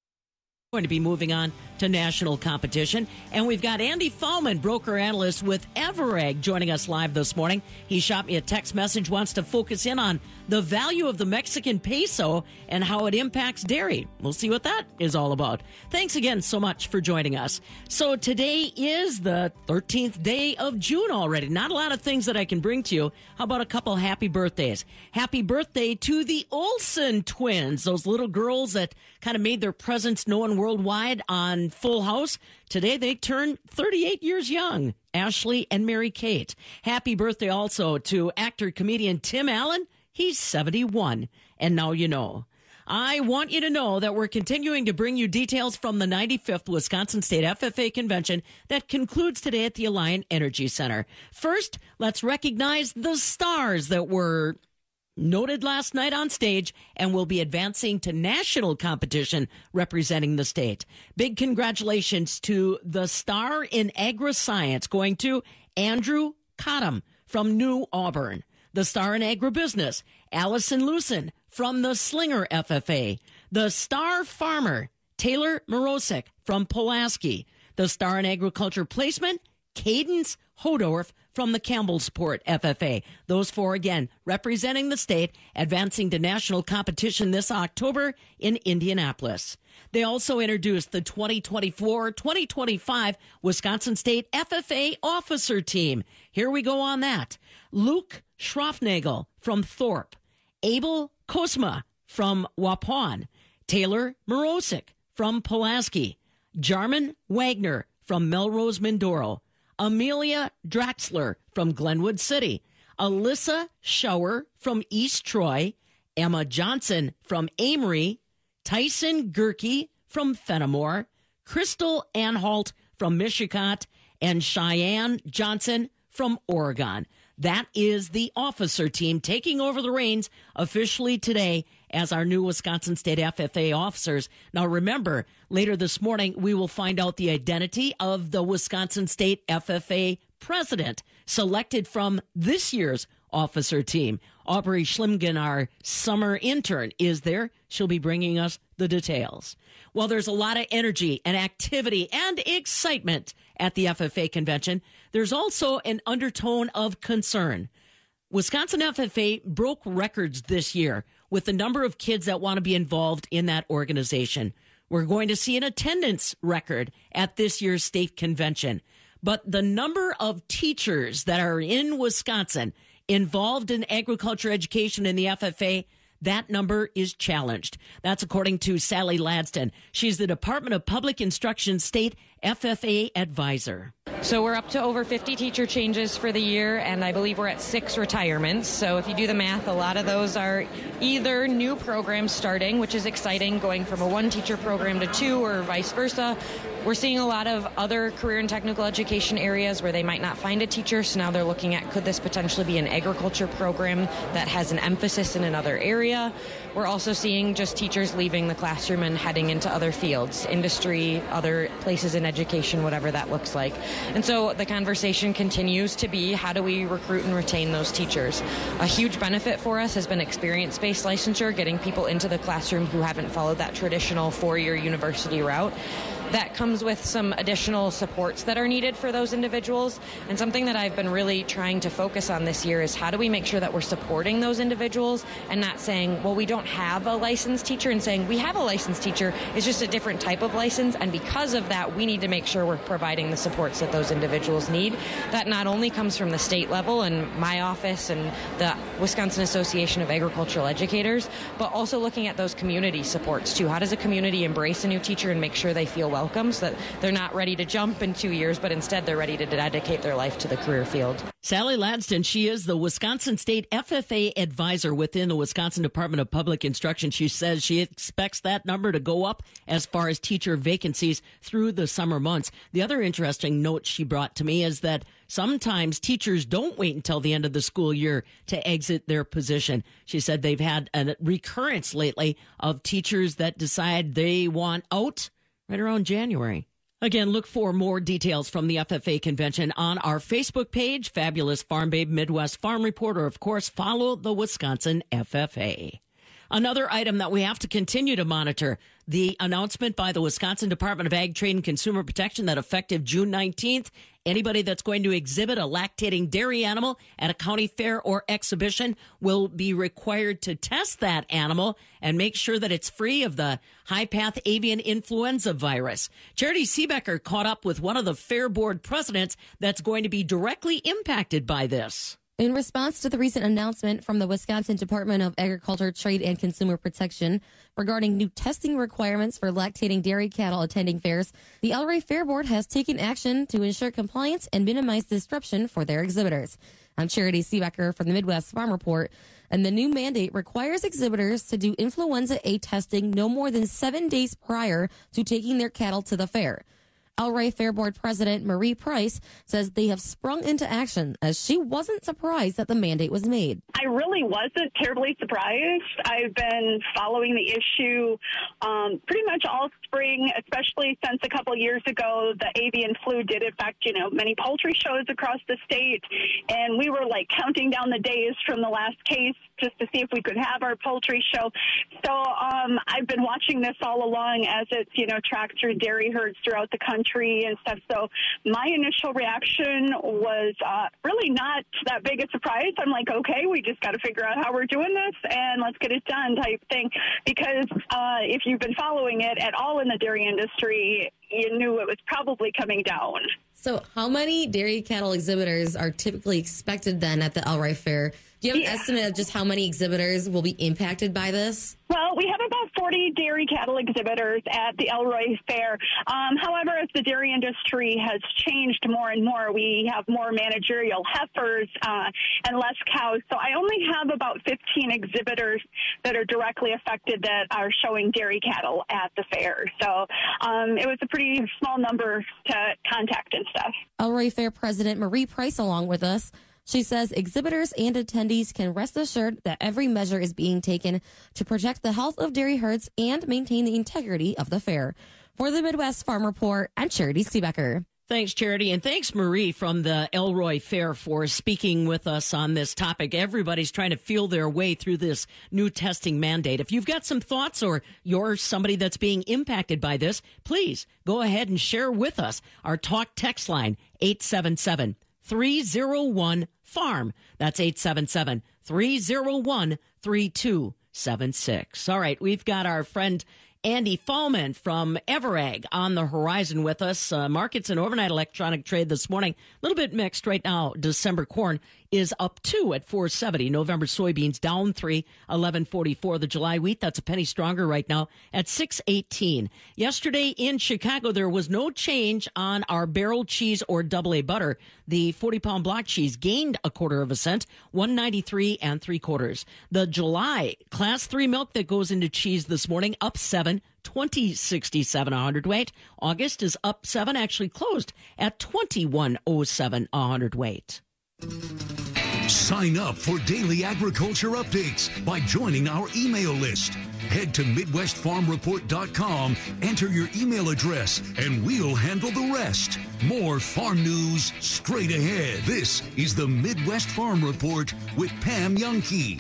Going to be moving on to national competition. And we've got Andy Fallman, broker analyst with Everegg, joining us live this morning. He shot me a text message, wants to focus in on the value of the Mexican peso and how it impacts dairy. We'll see what that is all about. Thanks again so much for joining us. So today is the thirteenth day of June already. Not a lot of things that I can bring to you. How about a couple happy birthdays? Happy birthday to the Olsen twins, those little girls that kind of made their presence known worldwide on Full House. Today they turn thirty-eight years young, Ashley and Mary Kate. Happy birthday also to actor-comedian Tim Allen. He's seventy-one, and now you know. I want you to know that we're continuing to bring you details from the ninety-fifth Wisconsin State F F A Convention that concludes today at the Alliant Energy Center. First, let's recognize the stars that were noted last night on stage and will be advancing to national competition representing the state. Big congratulations to the star in agri-science, going to Andrew Cottom from New Auburn. The star in agribusiness, Allison Lucen from the Slinger F F A. The star farmer, Taylor Morosic from Pulaski. The star in agriculture placement, Cadence Hodorf from the Campbellsport F F A. Those four, again, representing the state, advancing to national competition this October in Indianapolis. They also introduced the twenty twenty-four twenty twenty-five Wisconsin State F F A officer team. Here we go on that. Luke Schroffnagel from Thorpe. Abel Kosma from Waupun. Taylor Morosic from Pulaski. Jarman Wagner from Melrose Mindoro. Amelia Draxler from Glenwood City. Alyssa Schauer from East Troy. Emma Johnson from Amory. Tyson Gerke from Fenimore. Crystal Anhalt from Michigan. And Cheyenne Johnson from Oregon. That is the officer team taking over the reins officially today as our new Wisconsin State F F A officers. Now, remember, later this morning, we will find out the identity of the Wisconsin State F F A president selected from this year's officer team. Aubrey Schlimgen, our summer intern, is there. She'll be bringing us the details. Well, there's a lot of energy and activity and excitement at the F F A convention. There's also an undertone of concern. Wisconsin F F A broke records this year with the number of kids that want to be involved in that organization. We're going to see an attendance record at this year's state convention. But the number of teachers that are in Wisconsin involved in agriculture education in the F F A, that number is challenged. That's according to Sally Ladston. She's the Department of Public Instruction State F F A advisor. So we're up to over fifty teacher changes for the year, and I believe we're at six retirements. So if you do the math, a lot of those are either new programs starting, which is exciting, going from a one teacher program to two or vice versa. We're seeing a lot of other career and technical education areas where they might not find a teacher, so now they're looking at, could this potentially be an agriculture program that has an emphasis in another area? We're also seeing just teachers leaving the classroom and heading into other fields, industry, other places in education, whatever that looks like. And so the conversation continues to be, how do we recruit and retain those teachers? A huge benefit for us has been experience-based licensure, getting people into the classroom who haven't followed that traditional four-year university route. That comes with some additional supports that are needed for those individuals. And something that I've been really trying to focus on this year is how do we make sure that we're supporting those individuals and not saying, well, we don't have a licensed teacher, and saying we have a licensed teacher, it's just a different type of license. And because of that, we need to make sure we're providing the supports that those individuals need. That not only comes from the state level and my office and the Wisconsin Association of Agricultural Educators, but also looking at those community supports too. How does a community embrace a new teacher and make sure they feel welcome, so that they're not ready to jump in two years, but instead they're ready to dedicate their life to the career field. Sally Ladston, she is the Wisconsin State F F A advisor within the Wisconsin Department of Public Instruction. She says she expects that number to go up as far as teacher vacancies through the summer months. The other interesting note she brought to me is that sometimes teachers don't wait until the end of the school year to exit their position. She said they've had a recurrence lately of teachers that decide they want out right around January. Again, look for more details from the F F A convention on our Facebook page, Fabulous Farm Babe Midwest Farm Report, or, of course, follow the Wisconsin F F A. Another item that we have to continue to monitor, the announcement by the Wisconsin Department of Ag, Trade, and Consumer Protection that effective June nineteenth, anybody that's going to exhibit a lactating dairy animal at a county fair or exhibition will be required to test that animal and make sure that it's free of the high-path avian influenza virus. Charity Seebecker caught up with one of the fair board presidents that's going to be directly impacted by this. In response to the recent announcement from the Wisconsin Department of Agriculture, Trade, and Consumer Protection regarding new testing requirements for lactating dairy cattle attending fairs, the El Rey Fair Board has taken action to ensure compliance and minimize disruption for their exhibitors. I'm Charity Seebecker from the Midwest Farm Report, and the new mandate requires exhibitors to do influenza A testing no more than seven days prior to taking their cattle to the fair. El Rey Fair Board President Marie Price says they have sprung into action as she wasn't surprised that the mandate was made. I really wasn't terribly surprised. I've been following the issue um, pretty much all spring, especially since a couple years ago the avian flu did affect, you know, many poultry shows across the state, and we were like counting down the days from the last case just to see if we could have our poultry show. So um, I've been watching this all along as it's, you know, tracked through dairy herds throughout the country and stuff. So my initial reaction was uh, really not that big a surprise. I'm like, okay, we just got to figure out how we're doing this and let's get it done type thing. Because uh, if you've been following it at all in the dairy industry, you knew it was probably coming down. So how many dairy cattle exhibitors are typically expected then at the El Rey Fair? Do you have an yeah. estimate of just how many exhibitors will be impacted by this? Well, we have about forty dairy cattle exhibitors at the El Rey Fair. Um, however, as the dairy industry has changed more and more, we have more managerial heifers uh, and less cows. So I only have about fifteen exhibitors that are directly affected that are showing dairy cattle at the fair. So um, it was a pretty small number to contact and stuff. El Rey Fair President Marie Price along with us. She says exhibitors and attendees can rest assured that every measure is being taken to protect the health of dairy herds and maintain the integrity of the fair. For the Midwest Farm Report, I'm Charity Seebecker. Thanks, Charity, and thanks, Marie, from the El Rey Fair for speaking with us on this topic. Everybody's trying to feel their way through this new testing mandate. If you've got some thoughts or you're somebody that's being impacted by this, please go ahead and share with us. Our talk text line, eight seven seven, three oh one, farm. That's eight seven seven, three oh one, three two seven six. All right, we've got our friend Andy Fallman from Everag on the horizon with us. Uh, markets and overnight electronic trade this morning, a little bit mixed right now. December corn is up two at four seventy. November soybeans down three, eleven forty-four. The July wheat, that's a penny stronger right now at six eighteen. Yesterday in Chicago, there was no change on our barrel cheese or double A butter. The forty pound block cheese gained a quarter of a cent, one ninety-three and three quarters. The July class three milk that goes into cheese this morning up seven, twenty sixty-seven a hundredweight. August is up seven, actually closed at twenty-one oh seven a hundredweight. Sign up for daily agriculture updates by joining our email list. Head to Midwest Farm Report dot com, enter your email address, and we'll handle the rest. More farm news straight ahead. This is the Midwest Farm Report with Pam Jahnke.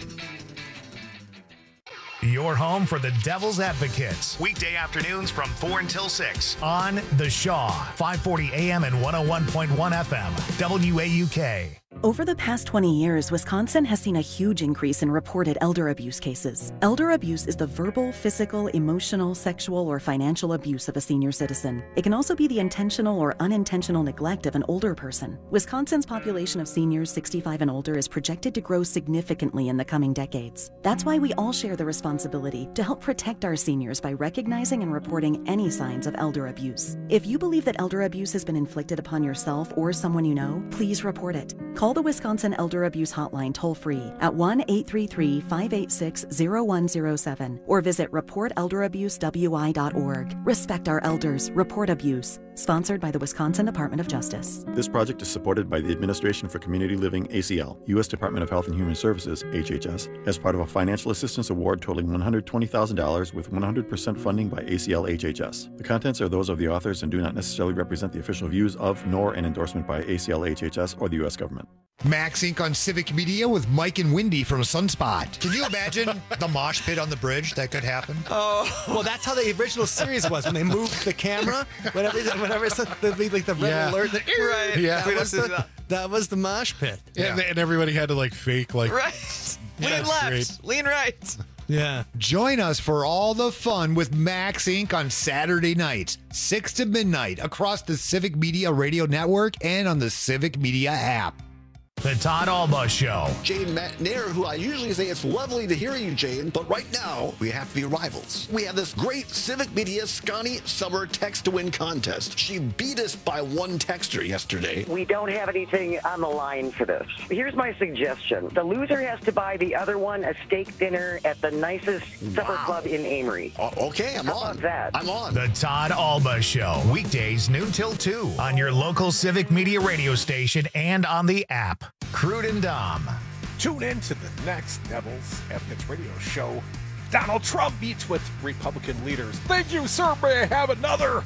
Your home for the Devil's Advocates. Weekday afternoons from four until six on The Shaw, five forty A M and one oh one point one F M, W A U K. Over the past twenty years, Wisconsin has seen a huge increase in reported elder abuse cases. Elder abuse is the verbal, physical, emotional, sexual, or financial abuse of a senior citizen. It can also be the intentional or unintentional neglect of an older person. Wisconsin's population of seniors sixty-five and older is projected to grow significantly in the coming decades. That's why we all share the responsibility to help protect our seniors by recognizing and reporting any signs of elder abuse. If you believe that elder abuse has been inflicted upon yourself or someone you know, please report it. Call the Wisconsin Elder Abuse Hotline toll-free at one eight three three, five eight six, zero one zero seven or visit report elder abuse w i dot org. Respect our elders. Report abuse. Sponsored by the Wisconsin Department of Justice. This project is supported by the Administration for Community Living, A C L, U S Department of Health and Human Services, H H S, as part of a financial assistance award totaling one hundred twenty thousand dollars with one hundred percent funding by A C L H H S. The contents are those of the authors and do not necessarily represent the official views of nor an endorsement by A C L H H S or the U S government. Max Incorporated on Civic Media with Mike and Wendy from Sunspot. Can you imagine the mosh pit on the bridge that could happen? Oh, well, that's how the original series was when they moved the camera. Whenever, whenever it's the, like the red Yeah. alert, the, Right. Yeah. that, was the, that was the mosh pit. Yeah. And, and everybody had to like fake like Right. Lean That's left. great. Lean right. Yeah. Join us for all the fun with Max Incorporated on Saturday nights, six to midnight, across the Civic Media Radio Network and on the Civic Media app. The Todd Alba Show. Jane McNair, who I usually say it's lovely to hear you, Jane, but right now we have to be rivals. We have this great Civic Media Scotty Summer Text to Win contest. She beat us by one texter yesterday. We don't have anything on the line for this. Here's my suggestion. The loser has to buy the other one a steak dinner at the nicest supper club in Amory. Uh, okay, I'm How on. about that? I'm on. The Todd Alba Show. Weekdays noon till two on your local Civic Media radio station and on the app. Crude and Dom. Tune in to the next Devil's Advocates radio show. Donald Trump meets with Republican leaders. Thank you, sir. May I have another?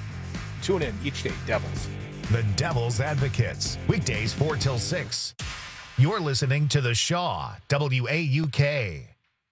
Tune in each day, Devils. The Devil's Advocates. Weekdays four till six. You're listening to The Shaw, W A U K.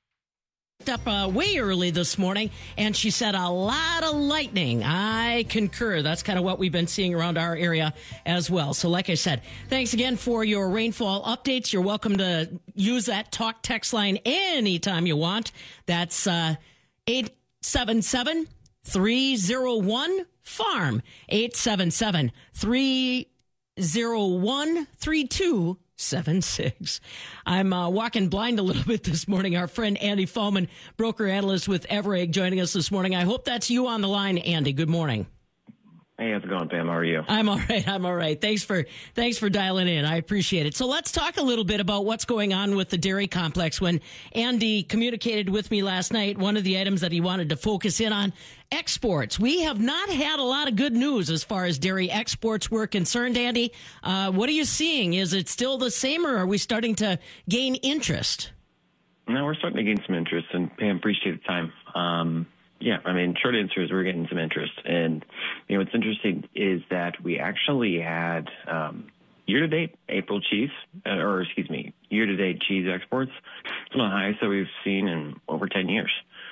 Up uh, way early this morning, and she said a lot of lightning. I concur. That's kind of what we've been seeing around our area as well. So like I said, thanks again for your rainfall updates. You're welcome to use that talk text line anytime you want. That's uh, eight seven seven, three oh one, farm, eight seven seven, three oh one, three two seven six. I'm uh, walking blind a little bit this morning. Our friend Andy Fallman, broker analyst with Everegg, joining us this morning. I hope that's you on the line, Andy. Good morning. Hey, how's it going, Pam? How are you? I'm all right. I'm all right. Thanks for thanks for dialing in. I appreciate it. So let's talk a little bit about what's going on with the dairy complex. When Andy communicated with me last night, one of the items that he wanted to focus in on, exports. We have not had a lot of good news as far as dairy exports were concerned, Andy. Uh, what are you seeing? Is it still the same, or are we starting to gain interest? No, we're starting to gain some interest, and Pam, appreciate the time. Um, yeah, I mean, short answer is we're getting some interest. And, you know, what's interesting is that we actually had um, year-to-date April cheese, uh, or excuse me, year-to-date cheese exports. It's one of the highest that we've seen in over ten years.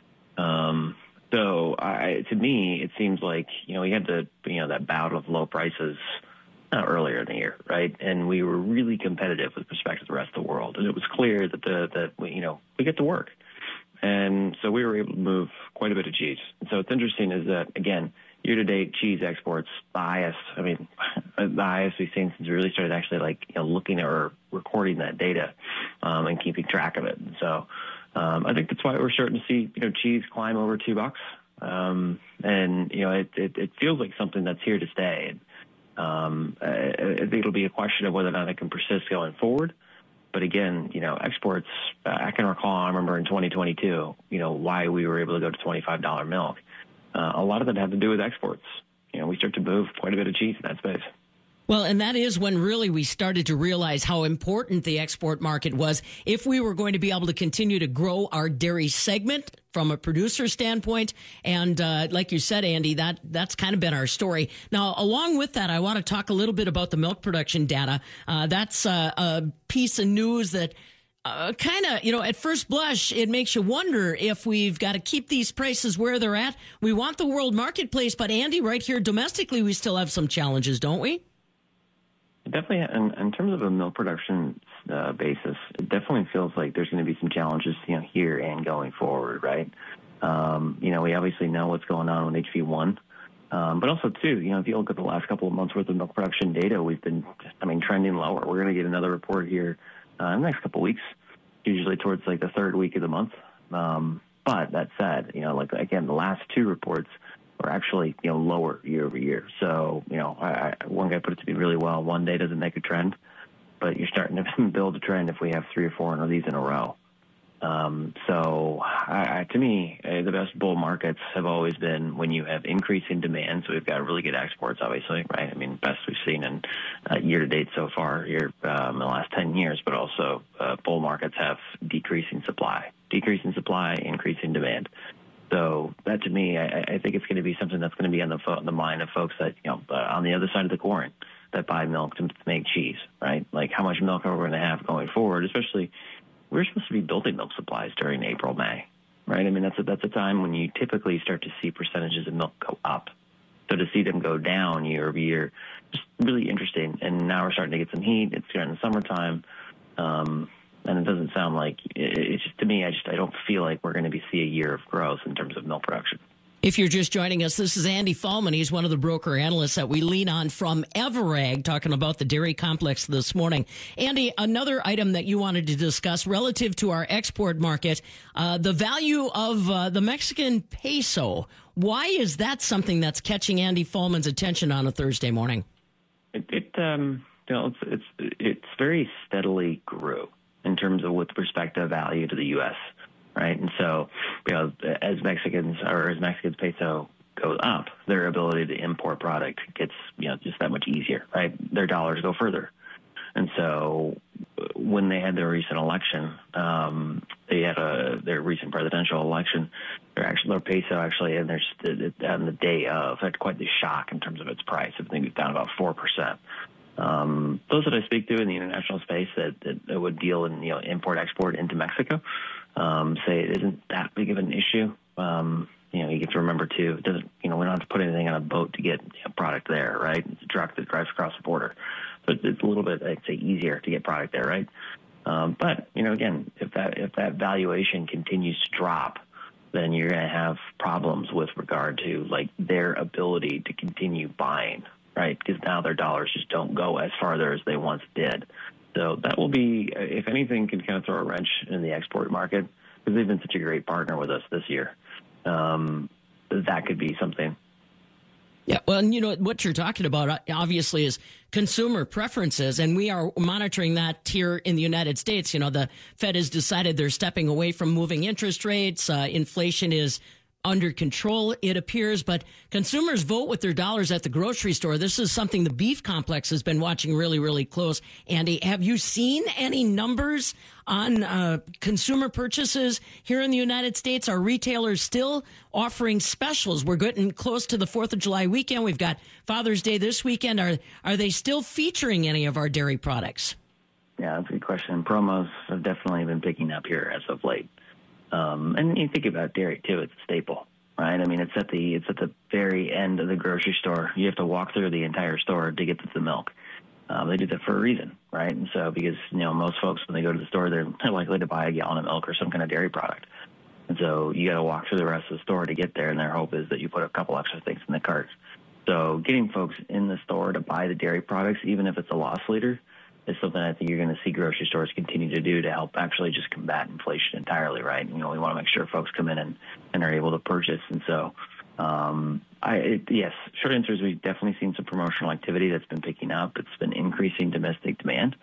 Um, so I, to me, it seems like, you know, we had the, you know, that bout of low prices uh, earlier in the year, right? And we were really competitive with respect to the rest of the world. And it was clear that, the that we, you know, we get to work. And so we were able to move quite a bit of cheese. And so what's interesting is that, again, year-to-date cheese exports, the highest, I mean, the highest we've seen since we really started actually, like, you know, looking at or recording that data um, and keeping track of it. And so um, I think that's why we're starting to see, you know, cheese climb over two bucks. Um, and, you know, it, it, it feels like something that's here to stay. And, um, I, I think it'll be a question of whether or not it can persist going forward. But again, you know, exports, uh, I can recall, I remember in twenty twenty-two, you know, why we were able to go to twenty-five dollars milk. Uh, a lot of that had to do with exports. You know, we start to move quite a bit of cheese in that space. Well, and that is when really we started to realize how important the export market was if we were going to be able to continue to grow our dairy segment from a producer standpoint. And uh, like you said, Andy, that that's kind of been our story. Now, along with that, I want to talk a little bit about the milk production data. Uh, that's uh, a piece of news that uh, kind of, you know, at first blush, it makes you wonder if we've got to keep these prices where they're at. We want the world marketplace, but Andy, right here domestically, we still have some challenges, don't we? Definitely, in, in terms of a milk production uh, basis, it definitely feels like there's going to be some challenges, you know, here and going forward, right? Um, you know, we obviously know what's going on with H V one, um, but also too, you know, if you look at the last couple of months worth of milk production data, we've been, I mean, trending lower. We're going to get another report here uh, in the next couple of weeks, usually towards like the third week of the month. Um, but that said, you know, like again, the last two reports are actually, you know, lower year over year. So, you know, I, I, one guy put it to me really well. One day doesn't make a trend, but you're starting to build a trend if we have three or four of these in a row. Um, so, I, I, to me, uh, the best bull markets have always been when you have increasing demand. So we've got really good exports, obviously, right? I mean, best we've seen in uh, year to date so far here um, in the last ten years, but also uh, bull markets have decreasing supply, decreasing supply, increasing demand. So that, to me, I, I think it's going to be something that's going to be on the, fo- the mind of folks that, you know, uh, on the other side of the coin that buy milk to, to make cheese, right? Like how much milk are we going to have going forward? Especially, we're supposed to be building milk supplies during April, May, right? I mean, that's a, that's a time when you typically start to see percentages of milk go up. So to see them go down year over year, just really interesting. And now we're starting to get some heat. It's during the summertime. Um, And it doesn't sound like it's just, to me, I just I don't feel like we're going to be see a year of growth in terms of milk production. If you're just joining us, this is Andy Fallman. He's one of the broker analysts that we lean on from Everag, talking about the dairy complex this morning. Andy, another item that you wanted to discuss relative to our export market, uh, the value of uh, the Mexican peso. Why is that something that's catching Andy Fallman's attention on a Thursday morning? It, it um, you know, it's it's it's very steadily grew in terms of with respect to value to the U S, right? And so, you know, as Mexicans or as Mexicans peso goes up, their ability to import product gets, you know, just that much easier, right? Their dollars go further. And so when they had their recent election, um, they had a, their recent presidential election, their actually, their peso actually, and there's on the day of, had quite the shock in terms of its price. I think it's down about four percent. Um, those that I speak to in the international space that, that, that would deal in, you know, import export into Mexico, um, say it isn't that big of an issue. Um, you know, you get to remember too, it doesn't, you know, we don't have to put anything on a boat to get, you know, product there, right? It's a truck that drives across the border. So it's a little bit, I'd say, easier to get product there, right? Um, but, you know, again, if that, if that valuation continues to drop, then you're going to have problems with regard to like their ability to continue buying, right? Because now their dollars just don't go as farther as they once did. So that will be, if anything, can kind of throw a wrench in the export market because they've been such a great partner with us this year. Um, that could be something. Yeah, well, and you know, what you're talking about obviously is consumer preferences, and we are monitoring that here in the United States. You know, the Fed has decided they're stepping away from moving interest rates. Uh, inflation is under control, it appears, but consumers vote with their dollars at the grocery store. This is something the beef complex has been watching really, really close. Andy, have you seen any numbers on uh, consumer purchases here in the United States? Are retailers still offering specials? We're getting close to the fourth of July weekend. We've got Father's Day this weekend. Are, are they still featuring any of our dairy products? Yeah, that's a good question. Promos have definitely been picking up here as of late. Um, and you think about dairy too; it's a staple, right? I mean, it's at the it's at the very end of the grocery store. You have to walk through the entire store to get to the milk. Um, they do that for a reason, right? And so, because you know, most folks when they go to the store, they're likely to buy a gallon of milk or some kind of dairy product. And so, you got to walk through the rest of the store to get there. And their hope is that you put a couple extra things in the cart. So, getting folks in the store to buy the dairy products, even if it's a loss leader, is something I think you're going to see grocery stores continue to do to help actually just combat inflation entirely, right? You know, we want to make sure folks come in and, and are able to purchase. And so, um, I it, yes, short answer is we've definitely seen some promotional activity that's been picking up. It's been increasing domestic demand.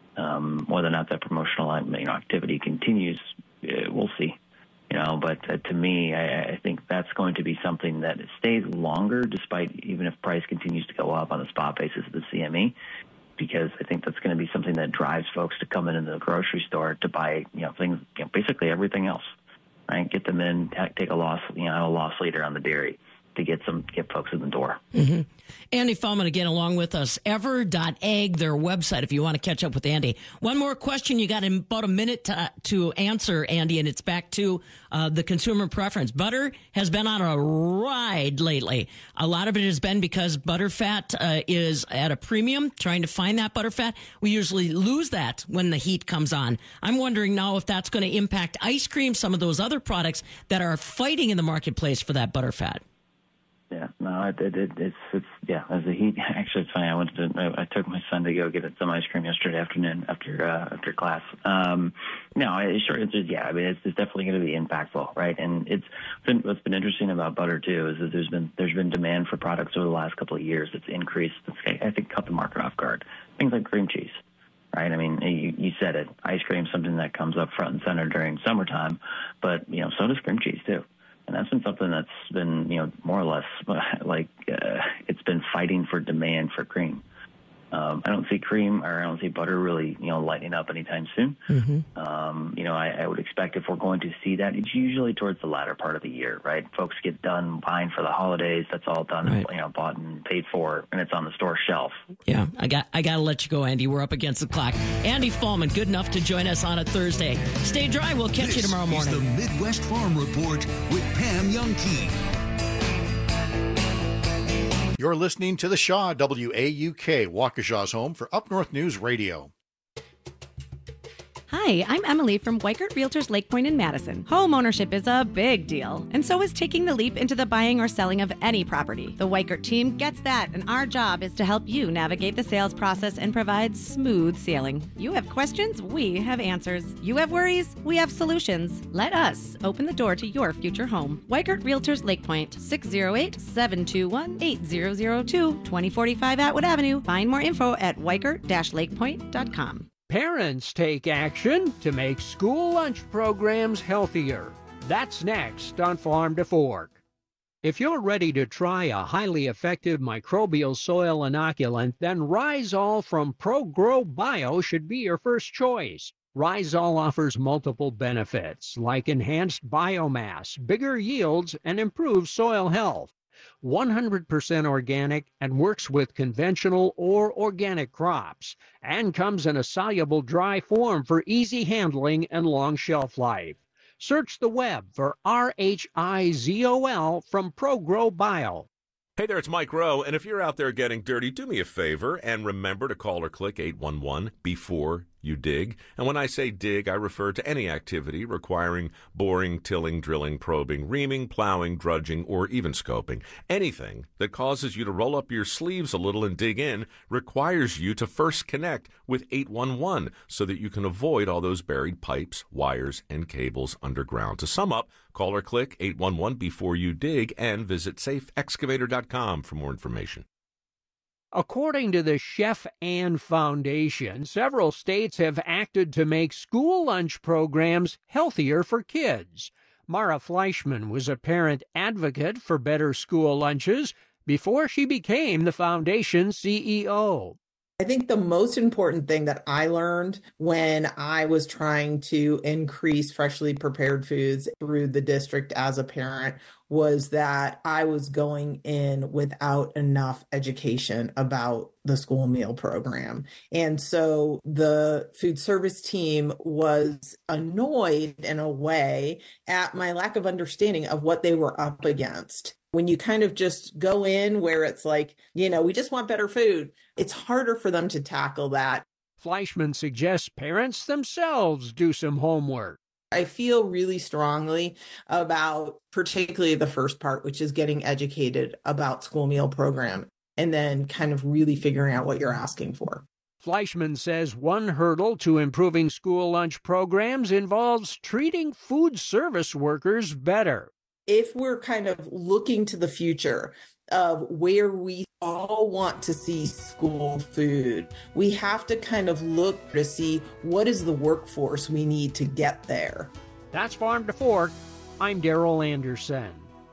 Um, whether or not that promotional you know, activity continues, uh, we'll see. You know, but uh, to me, I, I think that's going to be something that stays longer, despite even if price continues to go up on a spot basis of the C M E. Because I think that's going to be something that drives folks to come in into the grocery store to buy, you know, things, you know, basically everything else, right? Get them in, take a loss, you know, have a loss leader on the dairy to get some get folks in the door. Mm-hmm. Andy Feldman again along with us. Ever dot egg, their website, if you want to catch up with Andy. One more question. You got about a minute to, to answer, Andy, and it's back to uh, the consumer preference. Butter has been on a ride lately. A lot of it has been because butterfat uh, is at a premium, trying to find that butterfat. We usually lose that when the heat comes on. I'm wondering now if that's going to impact ice cream, some of those other products that are fighting in the marketplace for that butterfat. Yeah, no, it, it, it, it's it's yeah. As the heat, actually, it's funny. I went to I, I took my son to go get some ice cream yesterday afternoon after uh, after class. Um, no, it, short answer is yeah. I mean, it's, it's definitely going to be impactful, right? And it's been, what's been interesting about butter too is that there's been there's been demand for products over the last couple of years. It's increased. It's, I think caught the market off guard. Things like cream cheese, right? I mean, you, you said it. Ice cream, something that comes up front and center during summertime, but you know, so does cream cheese too. And that's been something that's been, you know, more or less like uh, it's been fighting for demand for cream. Um, I don't see cream or I don't see butter really, you know, lighting up anytime soon. Mm-hmm. Um, you know, I, I would expect if we're going to see that, it's usually towards the latter part of the year, right? Folks get done buying for the holidays. That's all done, right. you know, bought and paid for, and it's on the store shelf. Yeah, I got I got to let you go, Andy. We're up against the clock. Andy Feldman, good enough to join us on a Thursday. Stay dry. We'll catch this you tomorrow morning. Is the Midwest Farm Report with Pam Youngkey. You're listening to the Shaw, W A U K, Waukesha's home for Up North News Radio. Hi, I'm Emily from Weikert Realtors Lake Point in Madison. Home ownership is a big deal, and so is taking the leap into the buying or selling of any property. The Weikert team gets that, and our job is to help you navigate the sales process and provide smooth sailing. You have questions, we have answers. You have worries, we have solutions. Let us open the door to your future home. Weikert Realtors Lake Point, six oh eight, seven two one, eight zero zero two, twenty forty-five Atwood Avenue. Find more info at weikert dash lake point dot com. Parents take action to make school lunch programs healthier. That's next on Farm to Fork. If you're ready to try a highly effective microbial soil inoculant, then Rhizol from ProGrow Bio should be your first choice. Rhizol offers multiple benefits like enhanced biomass, bigger yields, and improved soil health. one hundred percent organic and works with conventional or organic crops, and comes in a soluble dry form for easy handling and long shelf life. Search the web for R H I Z O L from ProGrow Bio. Hey there, it's Mike Rowe, and if you're out there getting dirty, do me a favor and remember to call or click eight one one before you dig. And when I say dig, I refer to any activity requiring boring, tilling, drilling, probing, reaming, plowing, drudging, or even scoping. Anything that causes you to roll up your sleeves a little and dig in requires you to first connect with eight one one so that you can avoid all those buried pipes, wires, and cables underground. To sum up, call or click eight one one before you dig and visit safe excavator dot com for more information. According to the Chef Ann Foundation, several states have acted to make school lunch programs healthier for kids. Mara Fleischman was a parent advocate for better school lunches before she became the foundation's C E O. I think the most important thing that I learned when I was trying to increase freshly prepared foods through the district as a parent was that I was going in without enough education about the school meal program. And so the food service team was annoyed in a way at my lack of understanding of what they were up against. When you kind of just go in where it's like, you know, we just want better food, it's harder for them to tackle that. Fleischman suggests parents themselves do some homework. I feel really strongly about particularly the first part, which is getting educated about school meal program and then kind of really figuring out what you're asking for. Fleischman says one hurdle to improving school lunch programs involves treating food service workers better. If we're kind of looking to the future of where we all want to see school food, we have to kind of look to see what is the workforce we need to get there. That's Farm to Fork. I'm Daryl Anderson.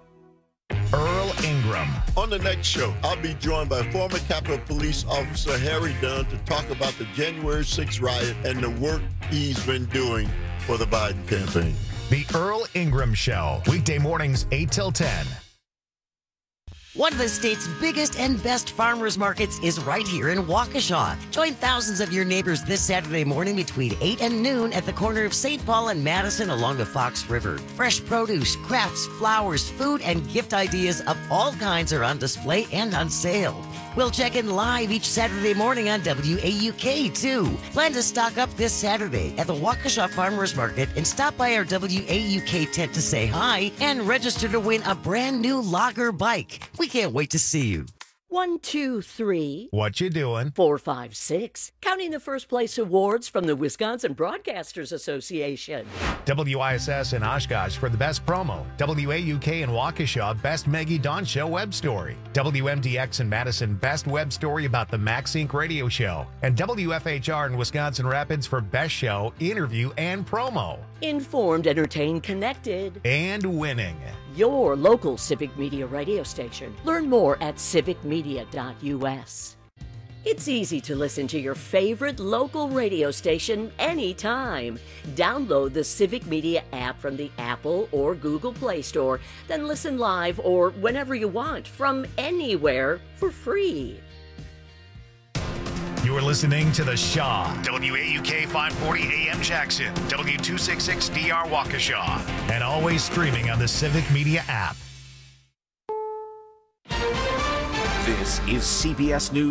Earl Ingram. On the next show, I'll be joined by former Capitol Police Officer Harry Dunn to talk about the January sixth riot and the work he's been doing for the Biden campaign. The Earl Ingram Show, weekday mornings eight till ten. One of the state's biggest and best farmers markets is right here in Waukesha. Join thousands of your neighbors this Saturday morning between eight and noon at the corner of Saint Paul and Madison along the Fox River. Fresh produce, crafts, flowers, food, and gift ideas of all kinds are on display and on sale. We'll check in live each Saturday morning on W A U K, too. Plan to stock up this Saturday at the Waukesha Farmers Market and stop by our W A U K tent to say hi and register to win a brand new Logger bike. We can't wait to see you. One, two, three. What you doing? Four, five, six. Counting the first place awards from the Wisconsin Broadcasters Association. W I S S in Oshkosh for the best promo. W A U K in Waukesha, best Maggie Dawn Show web story. W M D X in Madison, best web story about the Max Inc radio show. And W F H R in Wisconsin Rapids for best show, interview, and promo. Informed, entertained, connected. And winning. Your local Civic Media radio station. Learn more at civic media dot U S. It's easy to listen to your favorite local radio station anytime. Download the Civic Media app from the Apple or Google Play Store, then listen live or whenever you want from anywhere for free. You're listening to The Shaw, W A U K five forty A M Jackson, W two sixty-six D R Waukesha, and always streaming on the Civic Media app. This is C B S News